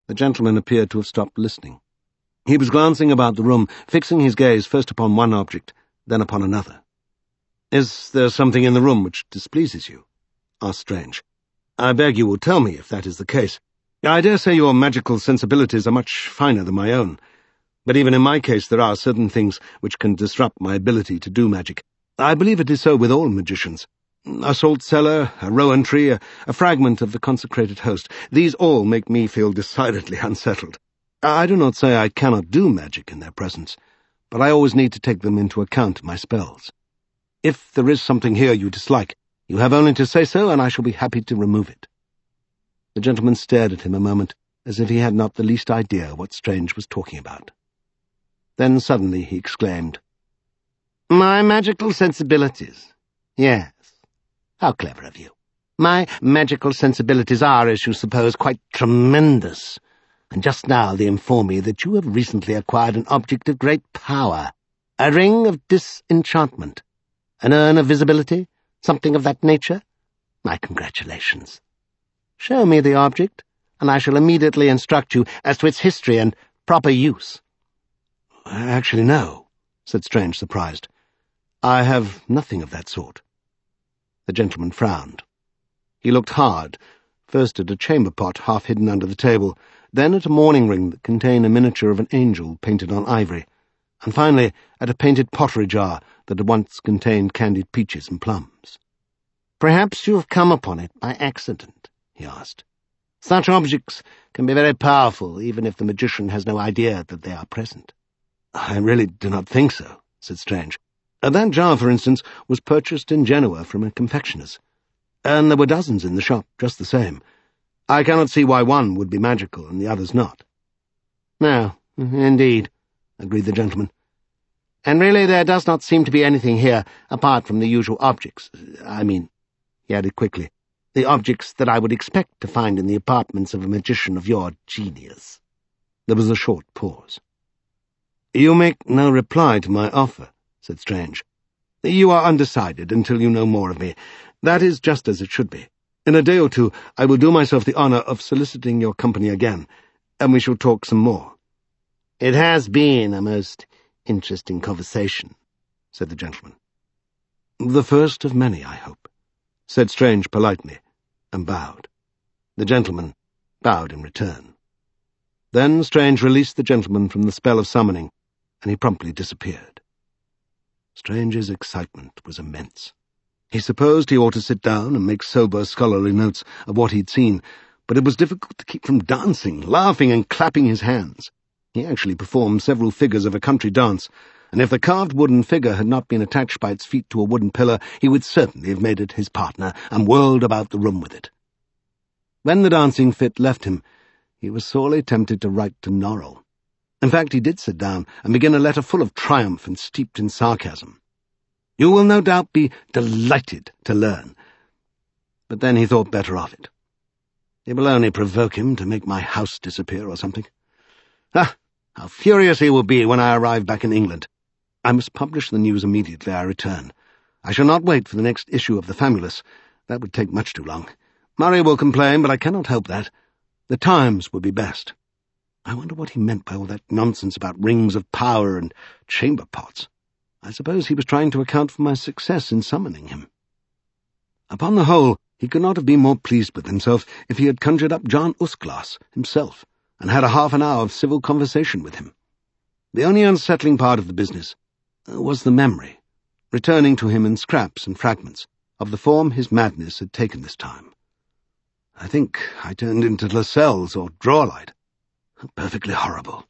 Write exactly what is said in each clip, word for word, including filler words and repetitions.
The gentleman appeared to have stopped listening. He was glancing about the room, fixing his gaze first upon one object, then upon another. "Is there something in the room which displeases you?" asked Strange. "I beg you will tell me if that is the case. I dare say your magical sensibilities are much finer than my own, but even in my case there are certain things which can disrupt my ability to do magic. I believe it is so with all magicians. A salt cellar, a rowan tree, a, a fragment of the consecrated host, these all make me feel decidedly unsettled. I do not say I cannot do magic in their presence, but I always need to take them into account in my spells. If there is something here you dislike, you have only to say so, and I shall be happy to remove it." The gentleman stared at him a moment, as if he had not the least idea what Strange was talking about. Then suddenly he exclaimed, "My magical sensibilities? Yes. How clever of you. My magical sensibilities are, as you suppose, quite tremendous, and just now they inform me that you have recently acquired an object of great power, a ring of disenchantment, an urn of visibility, something of that nature. My congratulations. Show me the object, and I shall immediately instruct you as to its history and proper use." "Actually, no," said Strange, surprised. "I have nothing of that sort." The gentleman frowned. He looked hard, first at a chamber pot half hidden under the table, then at a mourning ring that contained a miniature of an angel painted on ivory, and finally at a painted pottery jar that had once contained candied peaches and plums. "Perhaps you have come upon it by accident?" he asked. "Such objects can be very powerful, even if the magician has no idea that they are present." "I really do not think so," said Strange. "That jar, for instance, was purchased in Genoa from a confectioner's, and there were dozens in the shop just the same. I cannot see why one would be magical and the others not." "No, indeed," agreed the gentleman. "And really there does not seem to be anything here apart from the usual objects. I mean," he added quickly, "the objects that I would expect to find in the apartments of a magician of your genius." There was a short pause. "You make no reply to my offer," said Strange. "You are undecided until you know more of me. That is just as it should be. In a day or two I will do myself the honour of soliciting your company again, and we shall talk some more." "It has been a most interesting conversation," said the gentleman. "The first of many, I hope," said Strange politely, and bowed. The gentleman bowed in return. Then Strange released the gentleman from the spell of summoning, and he promptly disappeared. Strange's excitement was immense. He supposed he ought to sit down and make sober, scholarly notes of what he'd seen, but it was difficult to keep from dancing, laughing, and clapping his hands. He actually performed several figures of a country dance, and if the carved wooden figure had not been attached by its feet to a wooden pillar, he would certainly have made it his partner and whirled about the room with it. When the dancing fit left him, he was sorely tempted to write to Norrell. In fact, he did sit down and begin a letter full of triumph and steeped in sarcasm. "You will no doubt be delighted to learn." But then he thought better of it. "It will only provoke him to make my house disappear or something. Ah, how furious he will be when I arrive back in England. I must publish the news immediately I return. I shall not wait for the next issue of the Famulus. That would take much too long. Murray will complain, but I cannot help that. The Times would be best. I wonder what he meant by all that nonsense about rings of power and chamber pots. I suppose he was trying to account for my success in summoning him." Upon the whole, he could not have been more pleased with himself if he had conjured up John Usglas himself and had a half an hour of civil conversation with him. The only unsettling part of the business was the memory, returning to him in scraps and fragments, of the form his madness had taken this time. "I think I turned into Lascelles or Drawlight. Perfectly horrible."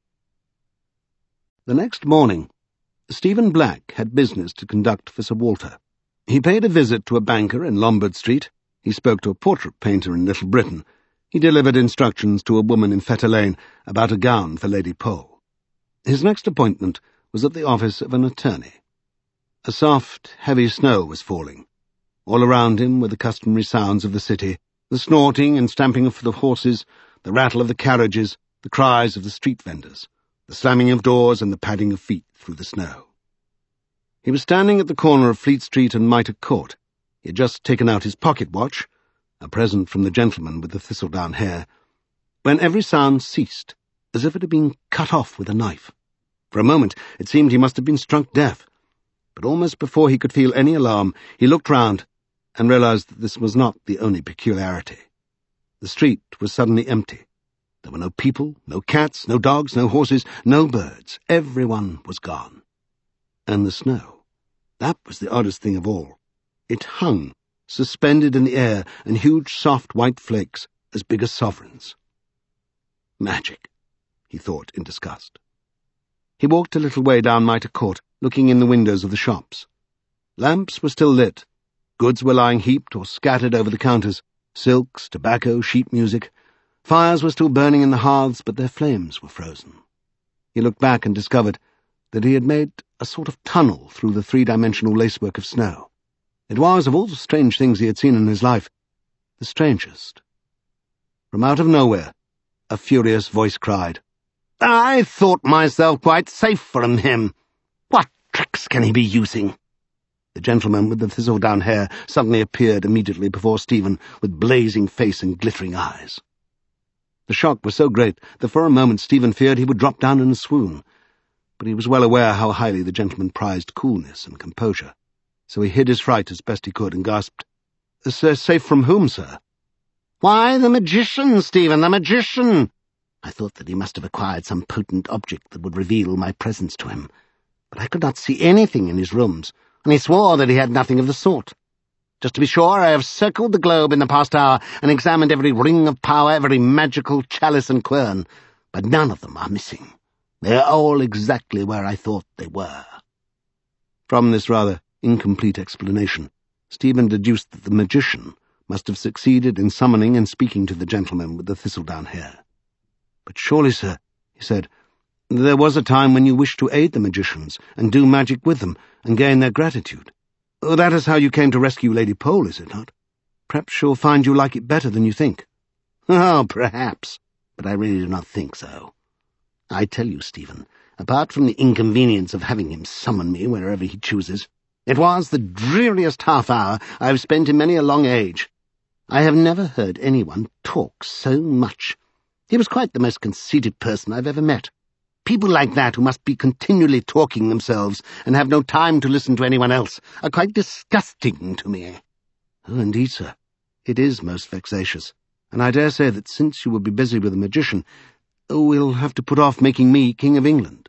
The next morning, Stephen Black had business to conduct for Sir Walter. He paid a visit to a banker in Lombard Street, he spoke to a portrait painter in Little Britain, he delivered instructions to a woman in Fetter Lane about a gown for Lady Pole. His next appointment was at the office of an attorney. A soft, heavy snow was falling. All around him were the customary sounds of the city, the snorting and stamping of the horses, the rattle of the carriages, the cries of the street vendors, the slamming of doors and the padding of feet through the snow. He was standing at the corner of Fleet Street and Mitre Court. He had just taken out his pocket watch, a present from the gentleman with the thistledown hair, when every sound ceased, as if it had been cut off with a knife. For a moment it seemed he must have been struck deaf, but almost before he could feel any alarm, he looked round and realized that this was not the only peculiarity. The street was suddenly empty. There were no people, no cats, no dogs, no horses, no birds. Everyone was gone. And the snow, that was the oddest thing of all. It hung, suspended in the air, in huge soft white flakes as big as sovereigns. Magic, he thought in disgust. He walked a little way down Mitre Court, looking in the windows of the shops. Lamps were still lit. Goods were lying heaped or scattered over the counters. Silks, tobacco, sheet music. Fires were still burning in the hearths, but their flames were frozen. He looked back and discovered that he had made a sort of tunnel through the three-dimensional lacework of snow. It was, of all the strange things he had seen in his life, the strangest. From out of nowhere, a furious voice cried, "I thought myself quite safe from him. What tricks can he be using?" The gentleman with the thistledown hair suddenly appeared immediately before Stephen, with blazing face and glittering eyes. The shock was so great that for a moment Stephen feared he would drop down in a swoon, but he was well aware how highly the gentleman prized coolness and composure, so he hid his fright as best he could and gasped, "Sir, safe from whom, sir?" "Why, the magician, Stephen, the magician!" I thought that he must have acquired some potent object that would reveal my presence to him, but I could not see anything in his rooms, and he swore that he had nothing of the sort. Just to be sure, I have circled the globe in the past hour and examined every ring of power, every magical chalice and quern, but none of them are missing. They are all exactly where I thought they were. From this rather incomplete explanation, Stephen deduced that the magician must have succeeded in summoning and speaking to the gentleman with the thistledown hair. "But surely, sir," he said, "there was a time when you wished to aid the magicians and do magic with them and gain their gratitude. That is how you came to rescue Lady Pole, is it not? Perhaps she'll find you like it better than you think." "Oh, perhaps, but I really do not think so. I tell you, Stephen, apart from the inconvenience of having him summon me wherever he chooses, it was the dreariest half-hour I have spent in many a long age. I have never heard anyone talk so much. He was quite the most conceited person I've ever met. People like that, who must be continually talking themselves and have no time to listen to anyone else, are quite disgusting to me." "Oh, indeed, sir. It is most vexatious, and I dare say that since you will be busy with a magician, we'll have to put off making me King of England."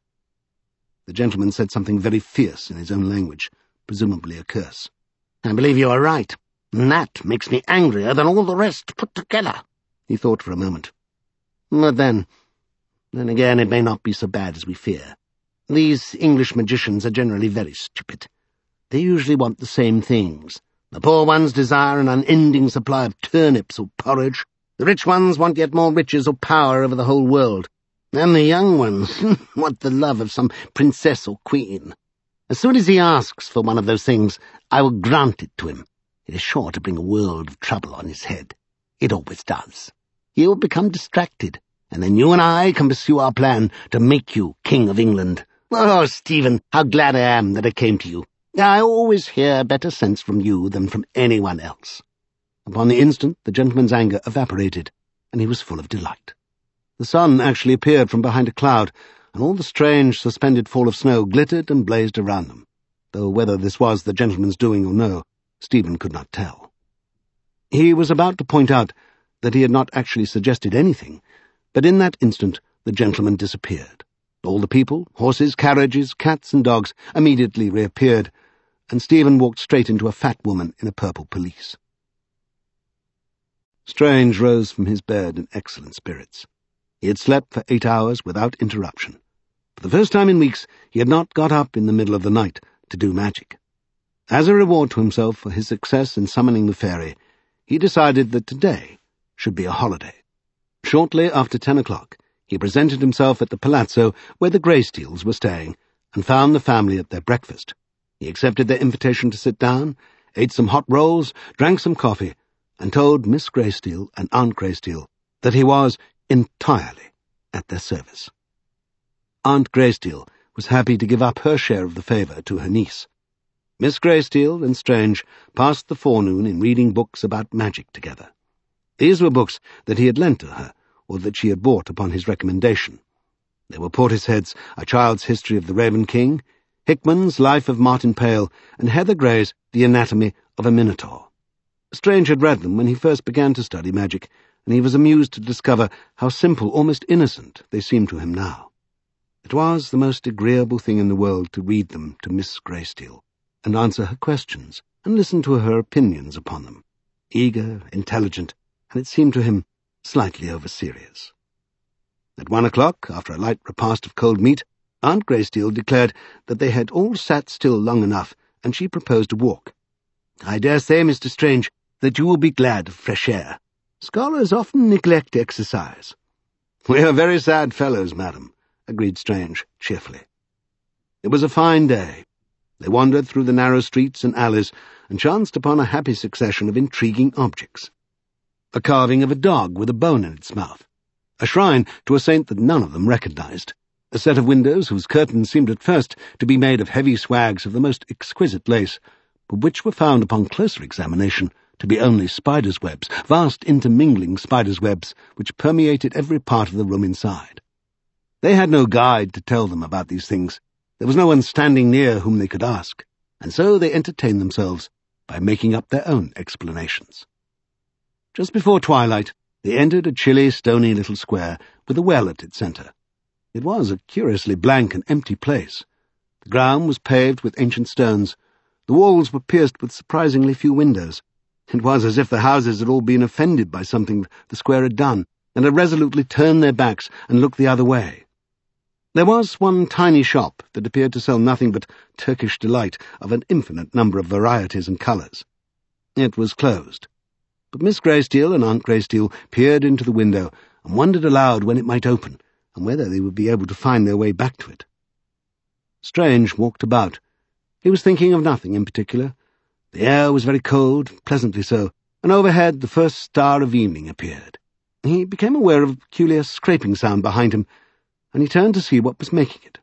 The gentleman said something very fierce in his own language, presumably a curse. "I believe you are right, and that makes me angrier than all the rest put together." He thought for a moment. "But then, then again, it may not be so bad as we fear. These English magicians are generally very stupid. They usually want the same things. The poor ones desire an unending supply of turnips or porridge. The rich ones want yet more riches or power over the whole world. And the young ones want the love of some princess or queen. As soon as he asks for one of those things, I will grant it to him. It is sure to bring a world of trouble on his head. It always does. He will become distracted, and then you and I can pursue our plan to make you King of England. Oh, Stephen, how glad I am that I came to you. I always hear better sense from you than from anyone else." Upon the instant, the gentleman's anger evaporated, and he was full of delight. The sun actually appeared from behind a cloud, and all the strange, suspended fall of snow glittered and blazed around them, though whether this was the gentleman's doing or no, Stephen could not tell. He was about to point out that he had not actually suggested anything, but in that instant the gentleman disappeared. All the people, horses, carriages, cats and dogs immediately reappeared, and Stephen walked straight into a fat woman in a purple pelisse. Strange rose from his bed in excellent spirits. He had slept for eight hours without interruption. For the first time in weeks, he had not got up in the middle of the night to do magic. As a reward to himself for his success in summoning the fairy, he decided that today should be a holiday. Shortly after ten o'clock, he presented himself at the palazzo where the Greysteels were staying, and found the family at their breakfast. He accepted their invitation to sit down, ate some hot rolls, drank some coffee, and told Miss Greysteel and Aunt Greysteel that he was entirely at their service. Aunt Greysteel was happy to give up her share of the favour to her niece. Miss Greysteel and Strange passed the forenoon in reading books about magic together. These were books that he had lent to her, or that she had bought upon his recommendation. There were Portishead's A Child's History of the Raven King, Hickman's Life of Martin Pale, and Heather Gray's The Anatomy of a Minotaur. Strange had read them when he first began to study magic, and he was amused to discover how simple, almost innocent, they seemed to him now. It was the most agreeable thing in the world to read them to Miss Greysteel, and answer her questions, and listen to her opinions upon them. Eager, intelligent, and it seemed to him slightly over-serious. At one o'clock, after a light repast of cold meat, Aunt Greysteel declared that they had all sat still long enough, and she proposed a walk. "I dare say, Mister Strange, that you will be glad of fresh air. Scholars often neglect exercise." "We are very sad fellows, madam," agreed Strange cheerfully. It was a fine day. They wandered through the narrow streets and alleys, and chanced upon a happy succession of intriguing objects. A carving of a dog with a bone in its mouth, a shrine to a saint that none of them recognized, a set of windows whose curtains seemed at first to be made of heavy swags of the most exquisite lace, but which were found upon closer examination to be only spiders' webs, vast intermingling spiders' webs, which permeated every part of the room inside. They had no guide to tell them about these things. There was no one standing near whom they could ask, and so they entertained themselves by making up their own explanations. Just before twilight, they entered a chilly, stony little square with a well at its centre. It was a curiously blank and empty place. The ground was paved with ancient stones. The walls were pierced with surprisingly few windows. It was as if the houses had all been offended by something the square had done, and had resolutely turned their backs and looked the other way. There was one tiny shop that appeared to sell nothing but Turkish delight of an infinite number of varieties and colours. It was closed, but Miss Greysteel and Aunt Greysteel peered into the window and wondered aloud when it might open, and whether they would be able to find their way back to it. Strange walked about. He was thinking of nothing in particular. The air was very cold, pleasantly so, and overhead the first star of evening appeared. He became aware of a peculiar scraping sound behind him, and he turned to see what was making it.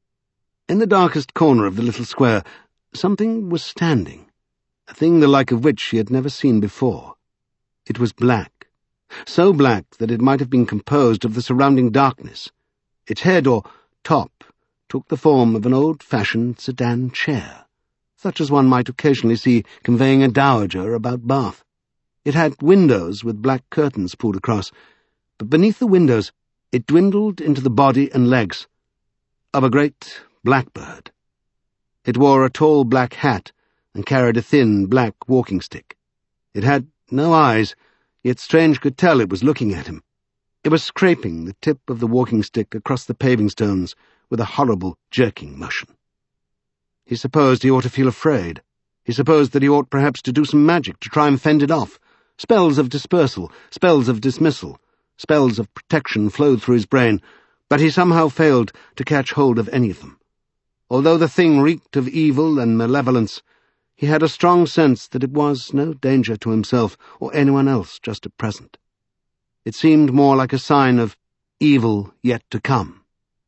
In the darkest corner of the little square, something was standing, a thing the like of which he had never seen before. It was black, so black that it might have been composed of the surrounding darkness. Its head, or top, took the form of an old-fashioned sedan chair, such as one might occasionally see conveying a dowager about Bath. It had windows with black curtains pulled across, but beneath the windows it dwindled into the body and legs of a great blackbird. It wore a tall black hat and carried a thin black walking stick. It had no eyes, yet Strange could tell it was looking at him. It was scraping the tip of the walking stick across the paving stones with a horrible jerking motion. He supposed he ought to feel afraid. He supposed that he ought perhaps to do some magic to try and fend it off. Spells of dispersal, spells of dismissal, spells of protection flowed through his brain, but he somehow failed to catch hold of any of them. Although the thing reeked of evil and malevolence, he had a strong sense that it was no danger to himself or anyone else just at present. It seemed more like a sign of evil yet to come.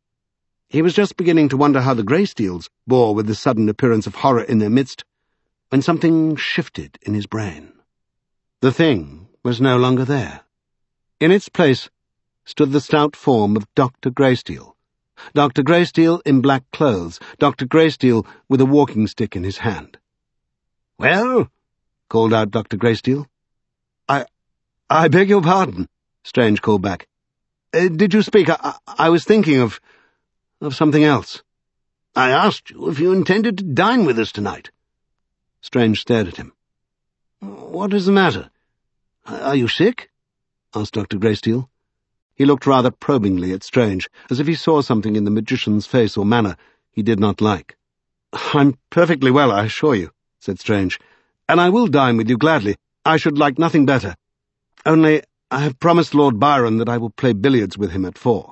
He was just beginning to wonder how the Greysteels bore with the sudden appearance of horror in their midst, when something shifted in his brain. The thing was no longer there. In its place stood the stout form of Doctor Greysteel. Doctor Greysteel in black clothes, Doctor Greysteel with a walking stick in his hand. "Well?" called out Doctor Greysteel. I... I beg your pardon," Strange called back. Uh, "did you speak? I, I was thinking of... of something else." "I asked you if you intended to dine with us tonight." Strange stared at him. "What is the matter? Are you sick?" asked Doctor Greysteel. He looked rather probingly at Strange, as if he saw something in the magician's face or manner he did not like. "I'm perfectly well, I assure you," said Strange, "and I will dine with you gladly. I should like nothing better. Only I have promised Lord Byron that I will play billiards with him at four."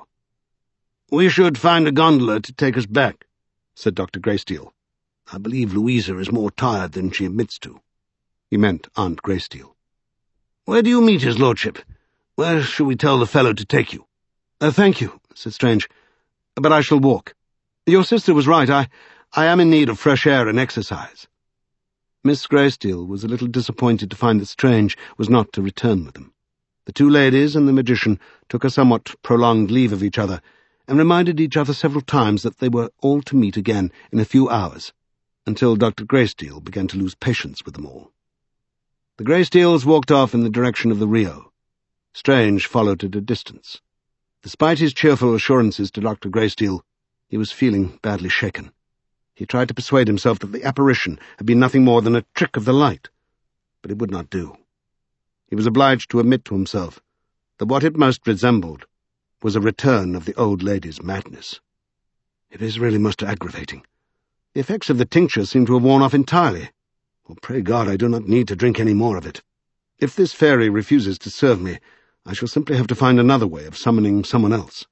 "We should find a gondola to take us back," said Doctor Greysteel. "I believe Louisa is more tired than she admits to." He meant Aunt Greysteel. "Where do you meet his lordship? Where shall we tell the fellow to take you?" Uh, thank you," said Strange, "but I shall walk. Your sister was right. I, I am in need of fresh air and exercise." Miss Greysteel was a little disappointed to find that Strange was not to return with them. The two ladies and the magician took a somewhat prolonged leave of each other, and reminded each other several times that they were all to meet again in a few hours, until Doctor Greysteel began to lose patience with them all. The Greysteels walked off in the direction of the Rio. Strange followed at a distance. Despite his cheerful assurances to Doctor Greysteel, he was feeling badly shaken. He tried to persuade himself that the apparition had been nothing more than a trick of the light, but it would not do. He was obliged to admit to himself that what it most resembled was a return of the old lady's madness. It is really most aggravating. The effects of the tincture seem to have worn off entirely. Well, pray God I do not need to drink any more of it. If this fairy refuses to serve me, I shall simply have to find another way of summoning someone else.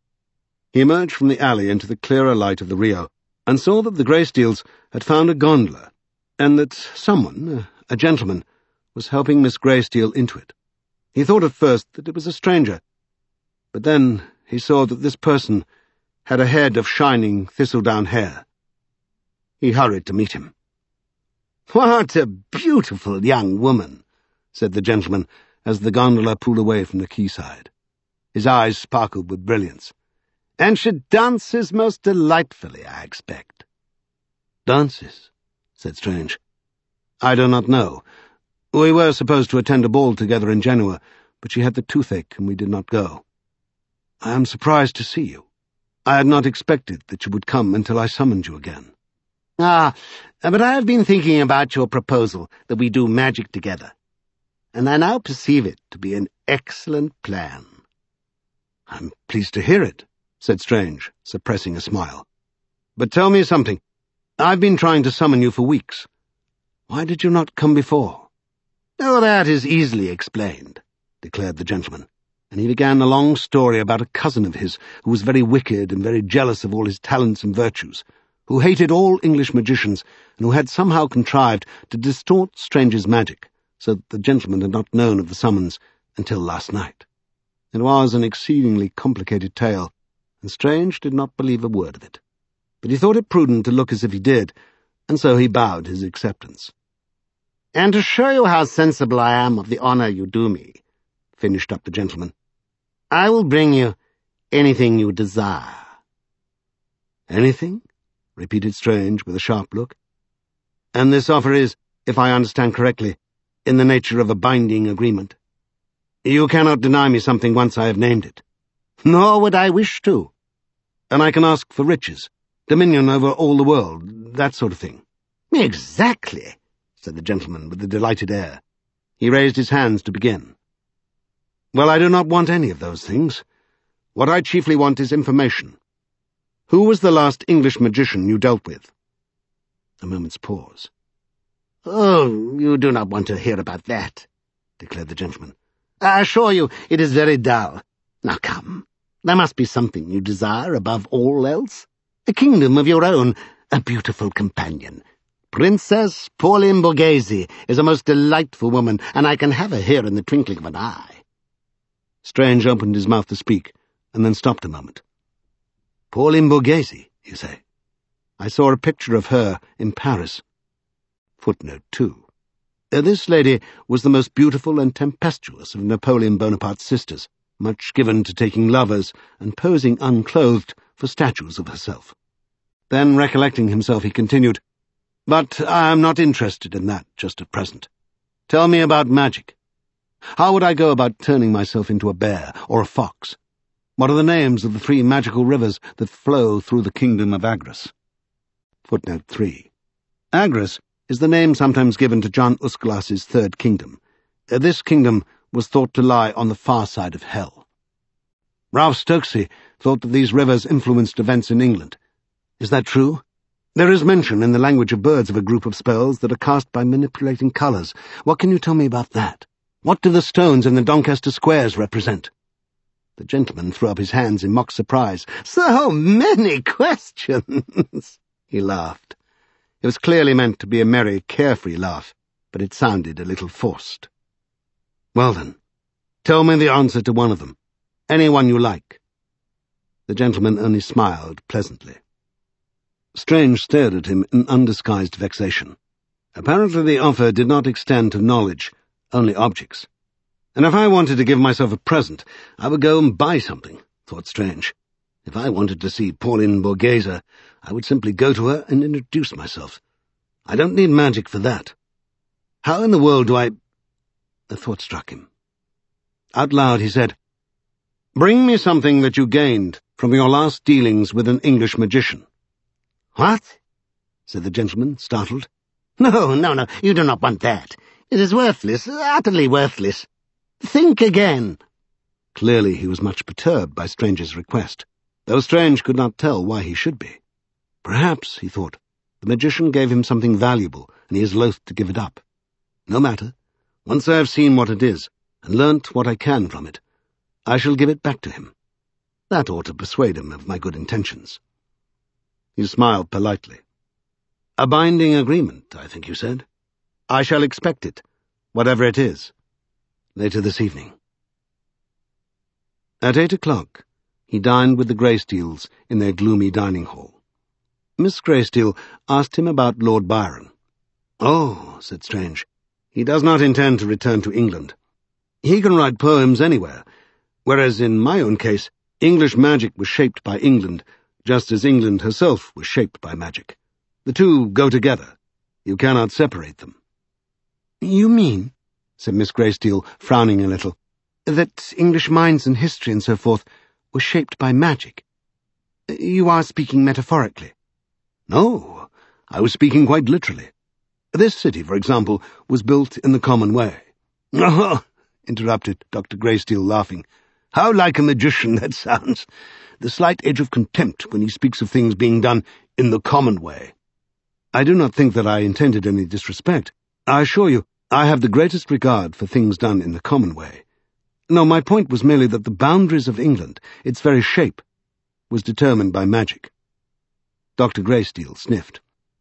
He emerged from the alley into the clearer light of the Rio, and saw that the Greysteels had found a gondola, and that someone, a gentleman, was helping Miss Greysteel into it. He thought at first that it was a stranger, but then he saw that this person had a head of shining thistledown hair. He hurried to meet him. "What a beautiful young woman," said the gentleman, as the gondola pulled away from the quayside. His eyes sparkled with brilliance. "And she dances most delightfully, I expect." "Dances?" said Strange. "I do not know. We were supposed to attend a ball together in Genoa, but she had the toothache, and we did not go. I am surprised to see you. I had not expected that you would come until I summoned you again." "Ah, but I have been thinking about your proposal that we do magic together, and I now perceive it to be an excellent plan." "I'm pleased to hear it," said Strange, suppressing a smile. "But tell me something. I've been trying to summon you for weeks. Why did you not come before?" "Oh, that is easily explained," declared the gentleman, and he began a long story about a cousin of his who was very wicked and very jealous of all his talents and virtues, who hated all English magicians, and who had somehow contrived to distort Strange's magic, so that the gentleman had not known of the summons until last night. It was an exceedingly complicated tale, and Strange did not believe a word of it. But he thought it prudent to look as if he did, and so he bowed his acceptance. "And to show you how sensible I am of the honour you do me," finished up the gentleman, "I will bring you anything you desire." "Anything?" repeated Strange with a sharp look. "And this offer is, if I understand correctly, in the nature of a binding agreement. You cannot deny me something once I have named it." "Nor would I wish to." "And I can ask for riches, dominion over all the world, that sort of thing." "Exactly," said the gentleman with a delighted air. He raised his hands to begin. "Well, I do not want any of those things. What I chiefly want is information. Who was the last English magician you dealt with?" A moment's pause. "Oh, you do not want to hear about that," declared the gentleman. "I assure you it is very dull. Now come, there must be something you desire above all else. A kingdom of your own, a beautiful companion. Princess Pauline Borghese is a most delightful woman, and I can have her here in the twinkling of an eye." Strange opened his mouth to speak, and then stopped a moment. "Pauline Borghese, you say? I saw a picture of her in Paris." Footnote two. This lady was the most beautiful and tempestuous of Napoleon Bonaparte's sisters, much given to taking lovers and posing unclothed for statues of herself. Then, recollecting himself, he continued, "But I am not interested in that just at present. Tell me about magic. How would I go about turning myself into a bear or a fox? What are the names of the three magical rivers that flow through the kingdom of Agres?" Footnote three. Agres is the name sometimes given to John Usglas's third kingdom. This kingdom was thought to lie on the far side of hell. Ralph Stokesy thought that these rivers influenced events in England. Is that true? There is mention in the language of birds of a group of spells that are cast by manipulating colours. What can you tell me about that? What do the stones in the Doncaster squares represent? The gentleman threw up his hands in mock surprise. "So many questions!" He laughed. It was clearly meant to be a merry, carefree laugh, but it sounded a little forced. "Well then, tell me the answer to one of them. Any one you like." The gentleman only smiled pleasantly. Strange stared at him in undisguised vexation. Apparently the offer did not extend to knowledge, only objects. And if I wanted to give myself a present, I would go and buy something, thought Strange. If I wanted to see Pauline Borghese, I would simply go to her and introduce myself. I don't need magic for that. How in the world do I... A thought struck him. Out loud he said, "Bring me something that you gained from your last dealings with an English magician." "What?" said the gentleman, startled. "No, no, no, you do not want that. It is worthless, utterly worthless. Think again." Clearly he was much perturbed by Strange's request, though Strange could not tell why he should be. Perhaps, he thought, the magician gave him something valuable, and he is loath to give it up. No matter. Once I have seen what it is, and learnt what I can from it, I shall give it back to him. That ought to persuade him of my good intentions. He smiled politely. "A binding agreement, I think you said. I shall expect it, whatever it is, later this evening." At eight o'clock, he dined with the Greysteels in their gloomy dining hall. Miss Greysteel asked him about Lord Byron. "Oh," said Strange, "he does not intend to return to England. He can write poems anywhere, whereas in my own case, English magic was shaped by England, just as England herself was shaped by magic. The two go together. You cannot separate them." "You mean," said Miss Greysteel, frowning a little, "that English minds and history and so forth were shaped by magic? You are speaking metaphorically." "No, I was speaking quite literally. This city, for example, was built in the common way." "Oh," interrupted Doctor Greysteel, laughing. "How like a magician that sounds! The slight edge of contempt when he speaks of things being done in the common way." "I do not think that I intended any disrespect. I assure you, I have the greatest regard for things done in the common way. No, my point was merely that the boundaries of England, its very shape, was determined by magic." Doctor Greysteel sniffed.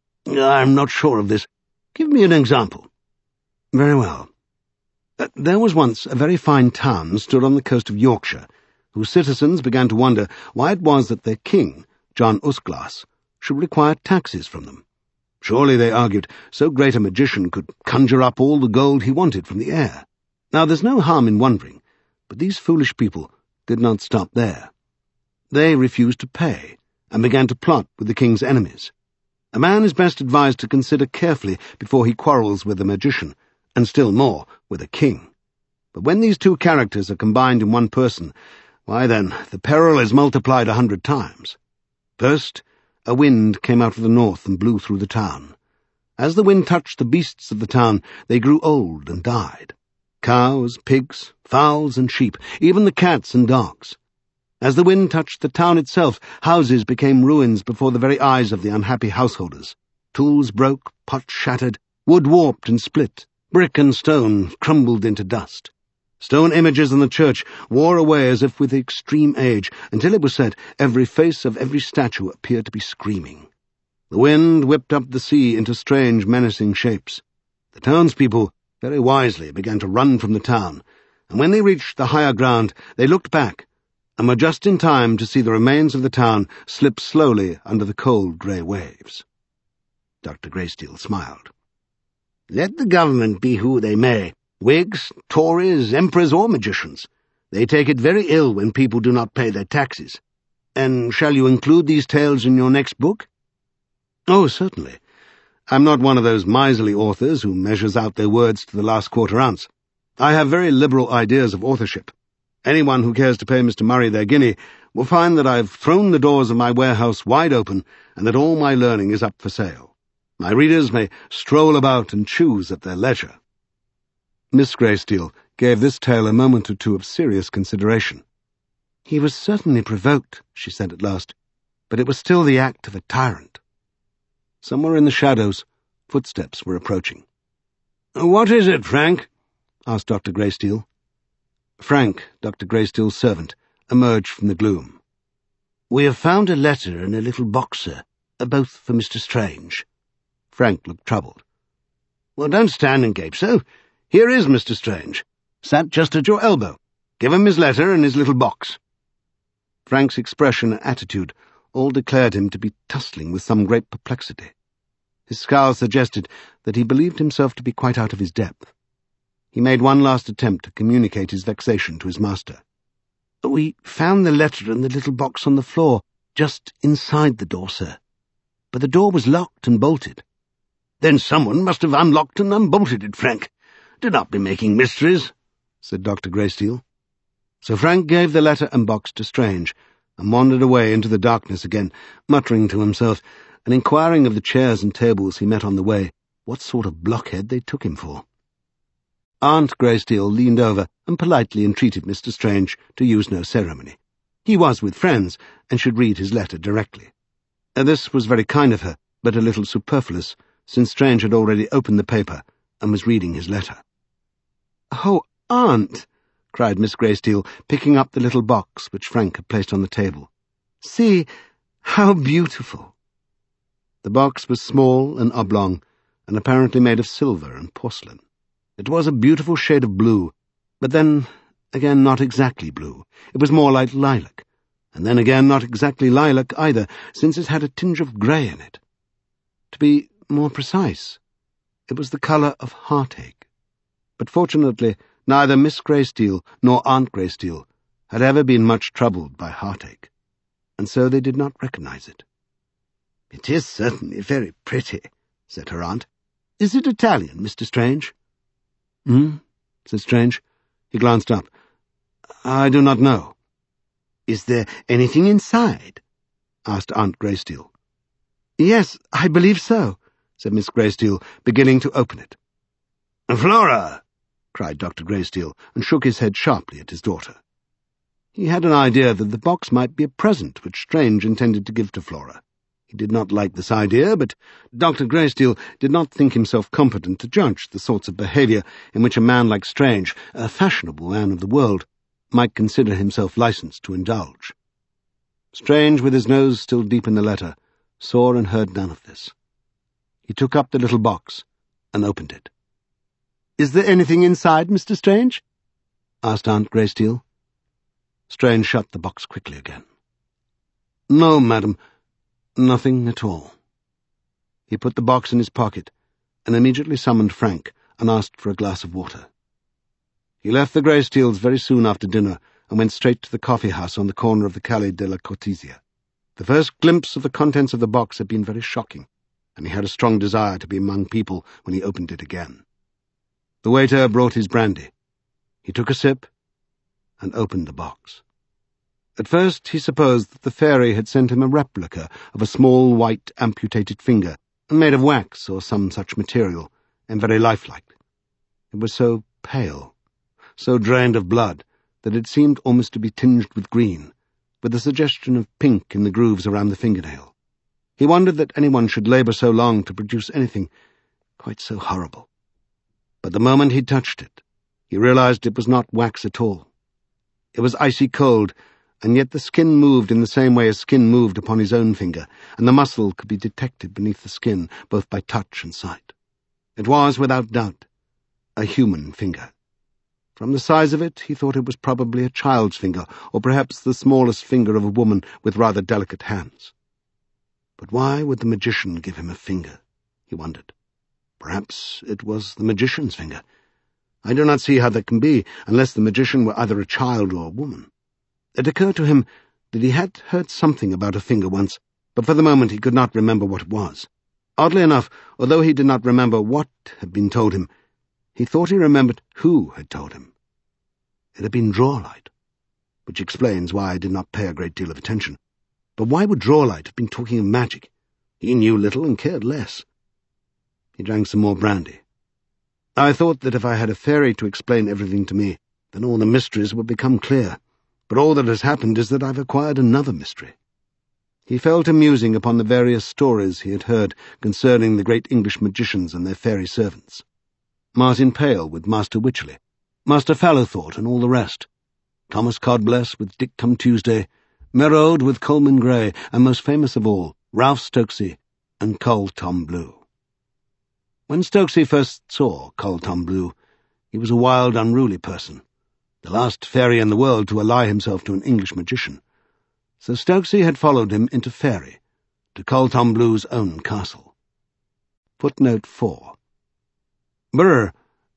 "I'm not sure of this. Give me an example." "Very well. Uh, there was once a very fine town stood on the coast of Yorkshire, whose citizens began to wonder why it was that their king, John Usglas, should require taxes from them. Surely, they argued, so great a magician could conjure up all the gold he wanted from the air. Now, there's no harm in wondering, but these foolish people did not stop there. They refused to pay, and began to plot with the king's enemies. A man is best advised to consider carefully before he quarrels with a magician, and still more with a king. But when these two characters are combined in one person, why then, the peril is multiplied a hundred times. First, a wind came out of the north and blew through the town. As the wind touched the beasts of the town, they grew old and died. Cows, pigs, fowls, and sheep, even the cats and dogs. As the wind touched the town itself, houses became ruins before the very eyes of the unhappy householders. Tools broke, pots shattered, wood warped and split, brick and stone crumbled into dust. Stone images in the church wore away as if with extreme age, until it was said every face of every statue appeared to be screaming. The wind whipped up the sea into strange, menacing shapes. The townspeople, very wisely, began to run from the town, and when they reached the higher ground, they looked back, and were just in time to see the remains of the town slip slowly under the cold grey waves. Doctor Greysteel smiled. "Let the government be who they may, Whigs, Tories, emperors, or magicians. They take it very ill when people do not pay their taxes. And shall you include these tales in your next book?" "Oh, certainly. I'm not one of those miserly authors who measures out their words to the last quarter ounce. I have very liberal ideas of authorship. Anyone who cares to pay Mister Murray their guinea will find that I've thrown the doors of my warehouse wide open and that all my learning is up for sale. My readers may stroll about and choose at their leisure." Miss Greysteel gave this tale a moment or two of serious consideration. "He was certainly provoked," she said at last, "but it was still the act of a tyrant." Somewhere in the shadows, footsteps were approaching. "What is it, Frank?" asked Doctor Greysteel. Frank, Doctor Greysteel's servant, emerged from the gloom. "We have found a letter and a little box, sir, both for Mister Strange." Frank looked troubled. "Well, don't stand and gape so. Here is Mister Strange, sat just at your elbow. Give him his letter and his little box." Frank's expression and attitude all declared him to be tussling with some great perplexity. His scowl suggested that he believed himself to be quite out of his depth. He made one last attempt to communicate his vexation to his master. "We found the letter in the little box on the floor, just inside the door, sir. But the door was locked and bolted." "Then someone must have unlocked and unbolted it, Frank. Do not be making mysteries," said Doctor Greysteel. So Frank gave the letter and box to Strange, and wandered away into the darkness again, muttering to himself, and inquiring of the chairs and tables he met on the way what sort of blockhead they took him for. Aunt Greysteel leaned over and politely entreated Mister Strange to use no ceremony. He was with friends, and should read his letter directly. And this was very kind of her, but a little superfluous, since Strange had already opened the paper and was reading his letter. "Oh, Aunt!" cried Miss Greysteel, picking up the little box which Frank had placed on the table. "See, how beautiful!" The box was small and oblong, and apparently made of silver and porcelain. It was a beautiful shade of blue, but then, again, not exactly blue. It was more like lilac, and then again not exactly lilac either, since it had a tinge of grey in it. To be more precise, it was the colour of heartache. But fortunately, neither Miss Greysteel nor Aunt Greysteel had ever been much troubled by heartache, and so they did not recognise it. "It is certainly very pretty," said her aunt. "Is it Italian, Mister Strange?" "Hmm?" said Strange. He glanced up. "I do not know." "Is there anything inside?" asked Aunt Greysteel. "Yes, I believe so," said Miss Greysteel, beginning to open it. "Flora!" cried Doctor Greysteel, and shook his head sharply at his daughter. He had an idea that the box might be a present which Strange intended to give to Flora. He did not like this idea, but Doctor Greysteel did not think himself competent to judge the sorts of behaviour in which a man like Strange, a fashionable man of the world, might consider himself licensed to indulge. Strange, with his nose still deep in the letter, saw and heard none of this. He took up the little box and opened it. "Is there anything inside, Mister Strange?" asked Aunt Greysteel. Strange shut the box quickly again. "No, madam. Nothing at all." He put the box in his pocket and immediately summoned Frank and asked for a glass of water. He left the Greysteels very soon after dinner and went straight to the coffee-house on the corner of the Calle della Cortesia. The first glimpse of the contents of the box had been very shocking, and he had a strong desire to be among people when he opened it again. The waiter brought his brandy. He took a sip and opened the box. At first he supposed that the fairy had sent him a replica of a small white amputated finger, made of wax or some such material, and very lifelike. It was so pale, so drained of blood, that it seemed almost to be tinged with green, with a suggestion of pink in the grooves around the fingernail. He wondered that anyone should labour so long to produce anything quite so horrible. But the moment he touched it, he realised it was not wax at all. It was icy cold, and yet the skin moved in the same way as skin moved upon his own finger, and the muscle could be detected beneath the skin, both by touch and sight. It was, without doubt, a human finger. From the size of it, he thought it was probably a child's finger, or perhaps the smallest finger of a woman with rather delicate hands. But why would the magician give him a finger? He wondered. Perhaps it was the magician's finger. I do not see how that can be, unless the magician were either a child or a woman. It occurred to him that he had heard something about a finger once, but for the moment he could not remember what it was. Oddly enough, although he did not remember what had been told him, he thought he remembered who had told him. It had been Drawlight, which explains why I did not pay a great deal of attention. But why would Drawlight have been talking of magic? He knew little and cared less. He drank some more brandy. I thought that if I had a fairy to explain everything to me, then all the mysteries would become clear. But all that has happened is that I've acquired another mystery. He fell to musing upon the various stories he had heard concerning the great English magicians and their fairy servants. Martin Pale with Master Wycherley, Master Fallowthorpe and all the rest, Thomas Codbless with Dick Come Tuesday, Merode with Coleman Grey, and most famous of all, Ralph Stokesy and Coll Tom Blue. When Stokesy first saw Coll Tom Blue, he was a wild, unruly person, the last fairy in the world to ally himself to an English magician. So Stokesy had followed him into Fairy, to Coll Tom Blue's own castle. Footnote four. Brr,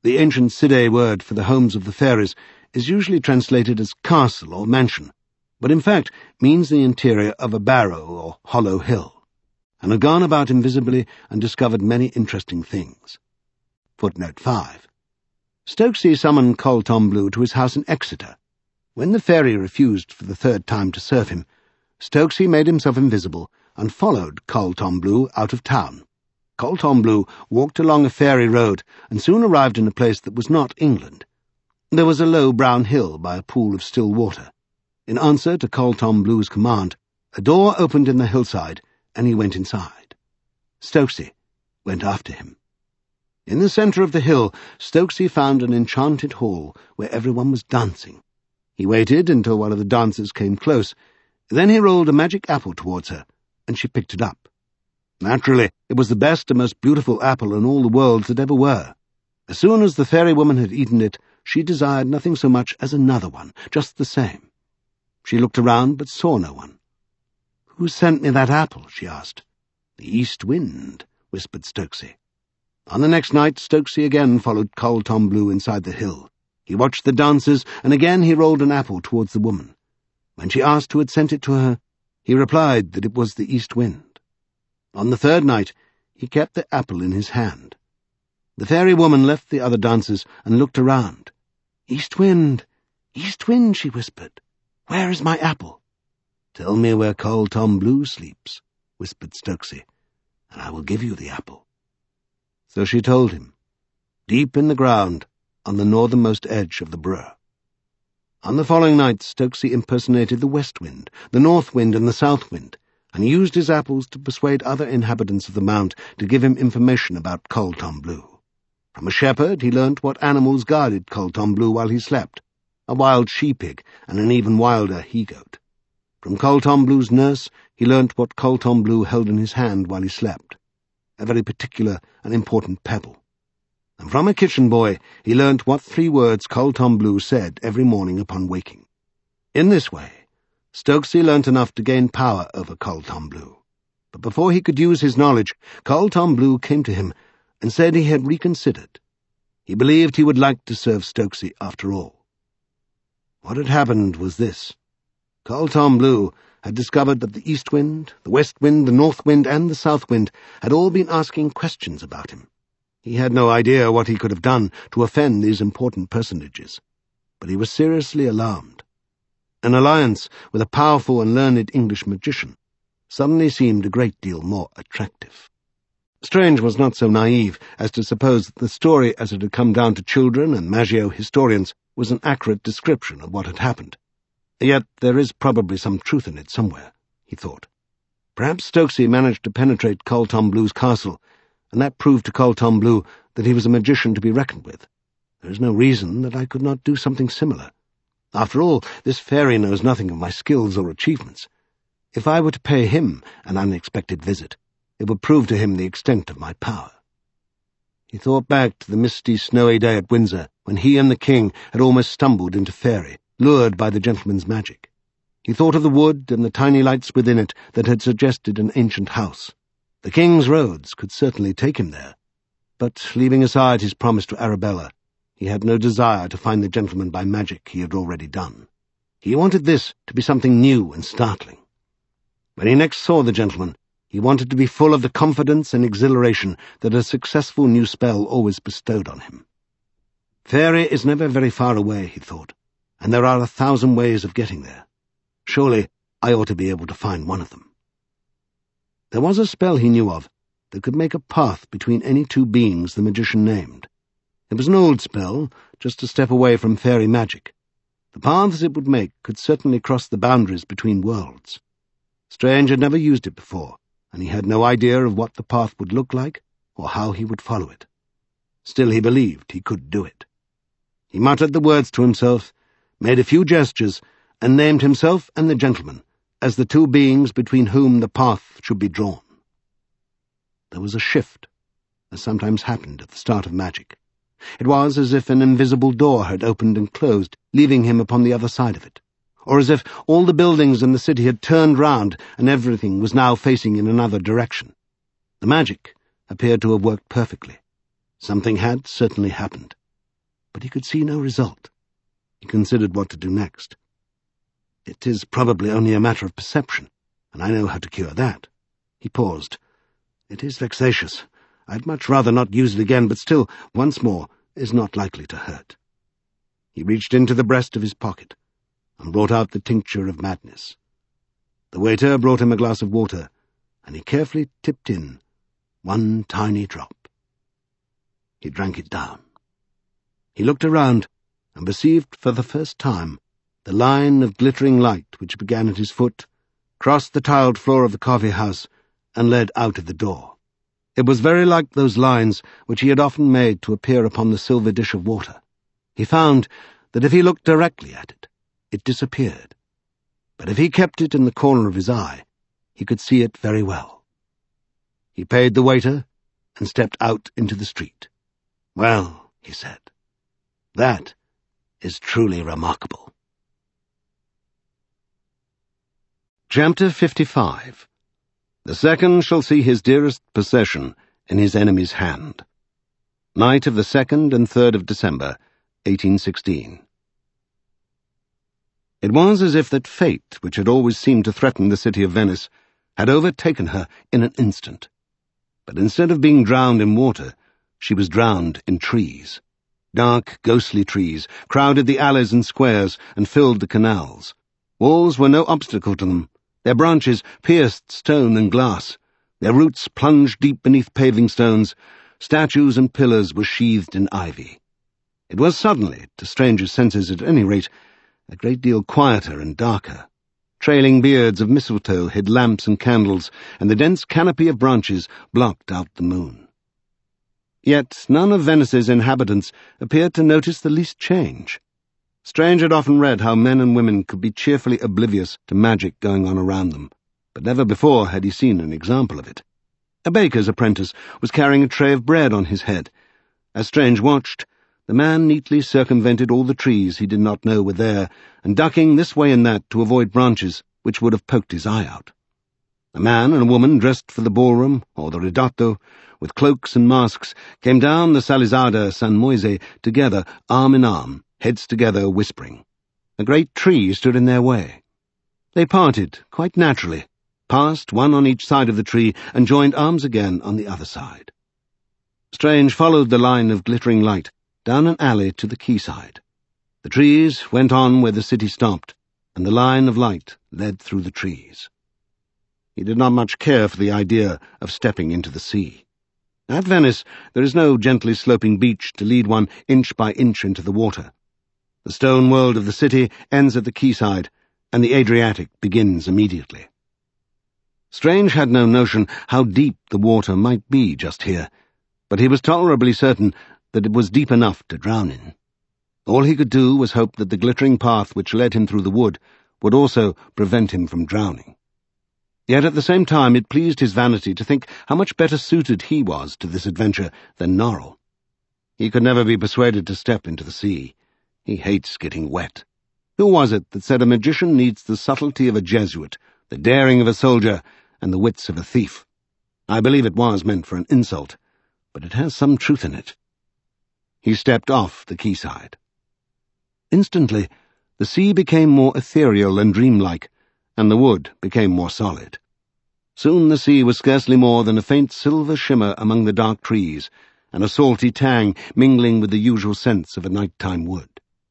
The ancient Sidhe word for the homes of the fairies is usually translated as castle or mansion, but in fact means the interior of a barrow or hollow hill, and had gone about invisibly and discovered many interesting things. Footnote five. Stokesay summoned Coll Tom Blue to his house in Exeter. When the fairy refused for the third time to serve him, Stokesay made himself invisible and followed Coll Tom Blue out of town. Coll Tom Blue walked along a fairy road and soon arrived in a place that was not England. There was a low brown hill by a pool of still water. In answer to Coll Tom Blue's command, a door opened in the hillside, and he went inside. Stokesay went after him. In the centre of the hill, Stokesay found an enchanted hall where everyone was dancing. He waited until one of the dancers came close. Then he rolled a magic apple towards her, and she picked it up. Naturally, it was the best and most beautiful apple in all the worlds that ever were. As soon as the fairy woman had eaten it, she desired nothing so much as another one, just the same. She looked around but saw no one. "Who sent me that apple?" she asked. "The east wind," whispered Stokesay. On the next night, Stokesay again followed Coll Tom Blue inside the hill. He watched the dancers, and again he rolled an apple towards the woman. When she asked who had sent it to her, he replied that it was the east wind. On the third night, he kept the apple in his hand. The fairy woman left the other dancers and looked around. "East wind, east wind," she whispered. "Where is my apple?" "Tell me where Coll Tom Blue sleeps," whispered Stokesay, "and I will give you the apple." So she told him, deep in the ground, on the northernmost edge of the Bure. On the following night, Stokesay impersonated the west wind, the north wind, and the south wind, and used his apples to persuade other inhabitants of the Mount to give him information about Coll Tom Blue. From a shepherd he learnt what animals guarded Coll Tom Blue while he slept, a wild she-pig and an even wilder he-goat. From Coll Tom Blue's nurse he learnt what Coll Tom Blue held in his hand while he slept, a very particular and important pebble. And from a kitchen boy he learnt what three words Coll Tom Blue said every morning upon waking. In this way, Stokesay learnt enough to gain power over Coll Tom Blue. But before he could use his knowledge, Coll Tom Blue came to him and said he had reconsidered. He believed he would like to serve Stokesay after all. What had happened was this. Coll Tom Blue had discovered that the east wind, the west wind, the north wind, and the south wind had all been asking questions about him. He had no idea what he could have done to offend these important personages, but he was seriously alarmed. An alliance with a powerful and learned English magician suddenly seemed a great deal more attractive. Strange was not so naive as to suppose that the story as it had come down to children and Maggio historians was an accurate description of what had happened. Yet there is probably some truth in it somewhere, he thought. Perhaps Stokesay managed to penetrate Coll Tom Blue's castle, and that proved to Coll Tom Blue that he was a magician to be reckoned with. There is no reason that I could not do something similar. After all, this fairy knows nothing of my skills or achievements. If I were to pay him an unexpected visit, it would prove to him the extent of my power. He thought back to the misty, snowy day at Windsor, when he and the king had almost stumbled into Fairy, lured by the gentleman's magic. He thought of the wood and the tiny lights within it that had suggested an ancient house. The king's roads could certainly take him there, but, leaving aside his promise to Arabella, he had no desire to find the gentleman by magic he had already done. He wanted this to be something new and startling. When he next saw the gentleman, he wanted to be full of the confidence and exhilaration that a successful new spell always bestowed on him. Fairy is never very far away, he thought, and there are a thousand ways of getting there. Surely I ought to be able to find one of them. There was a spell he knew of that could make a path between any two beings the magician named. It was an old spell, just a step away from fairy magic. The paths it would make could certainly cross the boundaries between worlds. Strange had never used it before, and he had no idea of what the path would look like or how he would follow it. Still he believed he could do it. He muttered the words to himself, made a few gestures, and named himself and the gentleman as the two beings between whom the path should be drawn. There was a shift, as sometimes happened at the start of magic. It was as if an invisible door had opened and closed, leaving him upon the other side of it, or as if all the buildings in the city had turned round and everything was now facing in another direction. The magic appeared to have worked perfectly. Something had certainly happened. but he could see no result. He considered what to do next. It is probably only a matter of perception, and I know how to cure that. He paused. It is vexatious. I'd much rather not use it again, but still, once more, is not likely to hurt. He reached into the breast of his pocket and brought out the tincture of madness. The waiter brought him a glass of water, and he carefully tipped in one tiny drop. He drank it down. He looked around and perceived for the first time the line of glittering light which began at his foot, crossed the tiled floor of the coffee-house, and led out of the door. It was very like those lines which he had often made to appear upon the silver dish of water. He found that if he looked directly at it, it disappeared. But if he kept it in the corner of his eye, he could see it very well. He paid the waiter and stepped out into the street. "Well," he said, "that is truly remarkable." Chapter fifty-five. The second shall see his dearest possession in his enemy's hand. Night of the second and third of December, eighteen sixteen. It was as if that fate, which had always seemed to threaten the city of Venice, had overtaken her in an instant. But instead of being drowned in water, she was drowned in trees. Dark, ghostly trees crowded the alleys and squares and filled the canals. Walls were no obstacle to them. Their branches pierced stone and glass. Their roots plunged deep beneath paving stones. Statues and pillars were sheathed in ivy. It was suddenly, to strangers' senses at any rate, a great deal quieter and darker. Trailing beards of mistletoe hid lamps and candles, and the dense canopy of branches blocked out the moon. Yet none of Venice's inhabitants appeared to notice the least change. Strange had often read how men and women could be cheerfully oblivious to magic going on around them, but never before had he seen an example of it. A baker's apprentice was carrying a tray of bread on his head. As Strange watched, the man neatly circumvented all the trees he did not know were there, and ducking this way and that to avoid branches which would have poked his eye out. A man and a woman dressed for the ballroom, or the ridotto, with cloaks and masks, came down the Salizada San Moise together, arm in arm, heads together, whispering. A great tree stood in their way. They parted, quite naturally, passed one on each side of the tree, and joined arms again on the other side. Strange followed the line of glittering light down an alley to the quayside. The trees went on where the city stopped, and the line of light led through the trees. He did not much care for the idea of stepping into the sea. At Venice, there is no gently sloping beach to lead one inch by inch into the water. The stone world of the city ends at the quayside, and the Adriatic begins immediately. Strange had no notion how deep the water might be just here, but he was tolerably certain that it was deep enough to drown in. All he could do was hope that the glittering path which led him through the wood would also prevent him from drowning. Yet at the same time it pleased his vanity to think how much better suited he was to this adventure than Norrell. He could never be persuaded to step into the sea. He hates getting wet. Who was it that said a magician needs the subtlety of a Jesuit, the daring of a soldier, and the wits of a thief? I believe it was meant for an insult, but it has some truth in it. He stepped off the quayside. Instantly, the sea became more ethereal and dreamlike, and the wood became more solid. Soon the sea was scarcely more than a faint silver shimmer among the dark trees, and a salty tang mingling with the usual scents of a nighttime wood.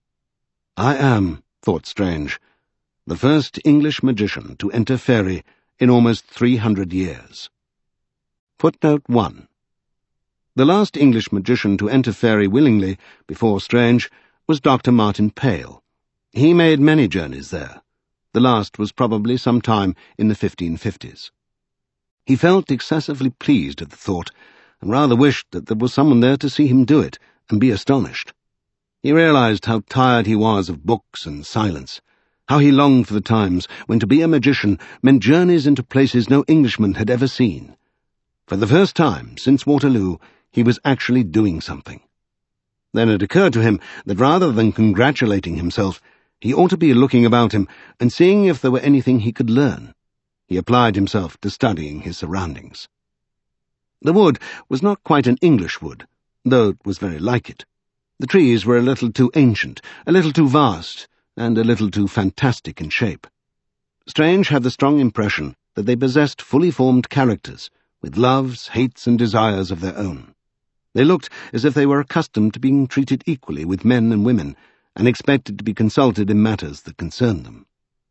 I am, thought Strange, the first English magician to enter Fairy in almost three hundred years. Footnote one. The last English magician to enter Fairy willingly, before Strange, was Doctor Martin Pale. He made many journeys there. The last was probably some time in the fifteen fifties. He felt excessively pleased at the thought, and rather wished that there was someone there to see him do it and be astonished. He realized how tired he was of books and silence, how he longed for the times when to be a magician meant journeys into places no Englishman had ever seen. For the first time since Waterloo, he was actually doing something. Then it occurred to him that rather than congratulating himself, he ought to be looking about him and seeing if there were anything he could learn. He applied himself to studying his surroundings. The wood was not quite an English wood, though it was very like it. The trees were a little too ancient, a little too vast, and a little too fantastic in shape. Strange had the strong impression that they possessed fully formed characters, with loves, hates, and desires of their own. They looked as if they were accustomed to being treated equally with men and women, and expected to be consulted in matters that concerned them.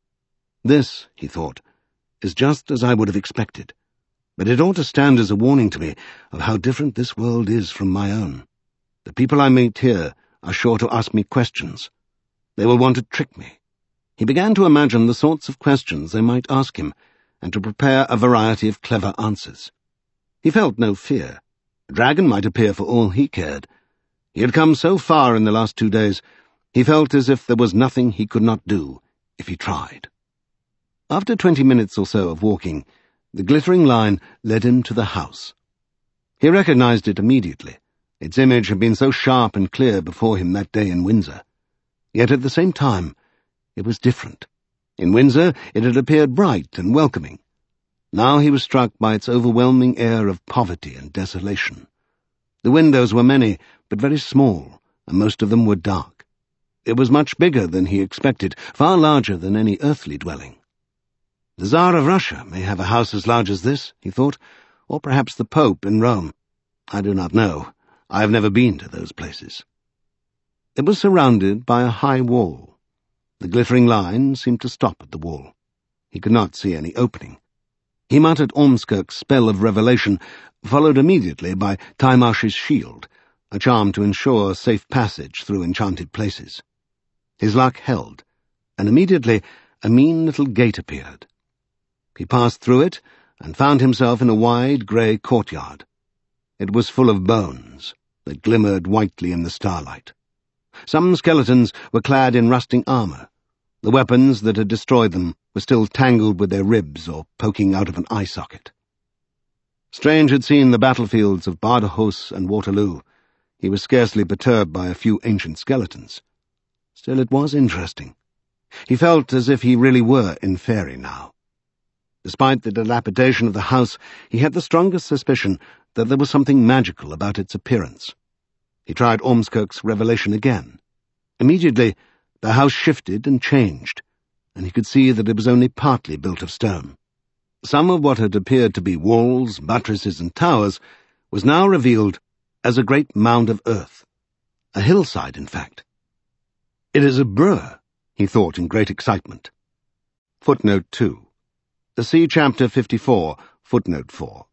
This, he thought, is just as I would have expected, but it ought to stand as a warning to me of how different this world is from my own. The people I meet here are sure to ask me questions. They will want to trick me. He began to imagine the sorts of questions they might ask him, and to prepare a variety of clever answers. He felt no fear. A dragon might appear for all he cared. He had come so far in the last two days, he felt as if there was nothing he could not do if he tried. After twenty minutes or so of walking, the glittering line led him to the house. He recognized it immediately. Its image had been so sharp and clear before him that day in Windsor. Yet at the same time, it was different. In Windsor it had appeared bright and welcoming. Now he was struck by its overwhelming air of poverty and desolation. The windows were many, but very small, and most of them were dark. It was much bigger than he expected, far larger than any earthly dwelling. The Tsar of Russia may have a house as large as this, he thought, or perhaps the Pope in Rome. I do not know. I have never been to those places. It was surrounded by a high wall. The glittering line seemed to stop at the wall. He could not see any opening. He muttered Ormskirk's spell of revelation, followed immediately by Taimarsh's shield, a charm to ensure safe passage through enchanted places. His luck held, and immediately a mean little gate appeared. He passed through it and found himself in a wide grey courtyard. It was full of bones that glimmered whitely in the starlight. Some skeletons were clad in rusting armour. The weapons that had destroyed them were still tangled with their ribs or poking out of an eye socket. Strange had seen the battlefields of Badajos and Waterloo. He was scarcely perturbed by a few ancient skeletons. Still, it was interesting. He felt as if he really were in Faerie now. Despite the dilapidation of the house, he had the strongest suspicion that there was something magical about its appearance. He tried Ormskirk's revelation again. Immediately, the house shifted and changed, and he could see that it was only partly built of stone. Some of what had appeared to be walls, buttresses, and towers was now revealed as a great mound of earth, a hillside, in fact. It is a brewer, he thought in great excitement. Footnote two. See Chapter fifty-four, Footnote four.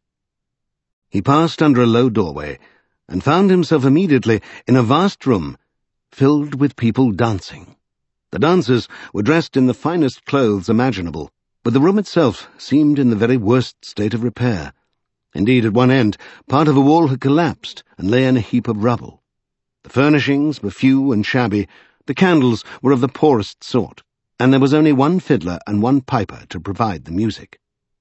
He passed under a low doorway and found himself immediately in a vast room filled with people dancing. The dancers were dressed in the finest clothes imaginable, but the room itself seemed in the very worst state of repair. Indeed, at one end, part of a wall had collapsed and lay in a heap of rubble. The furnishings were few and shabby, the candles were of the poorest sort, and there was only one fiddler and one piper to provide the music.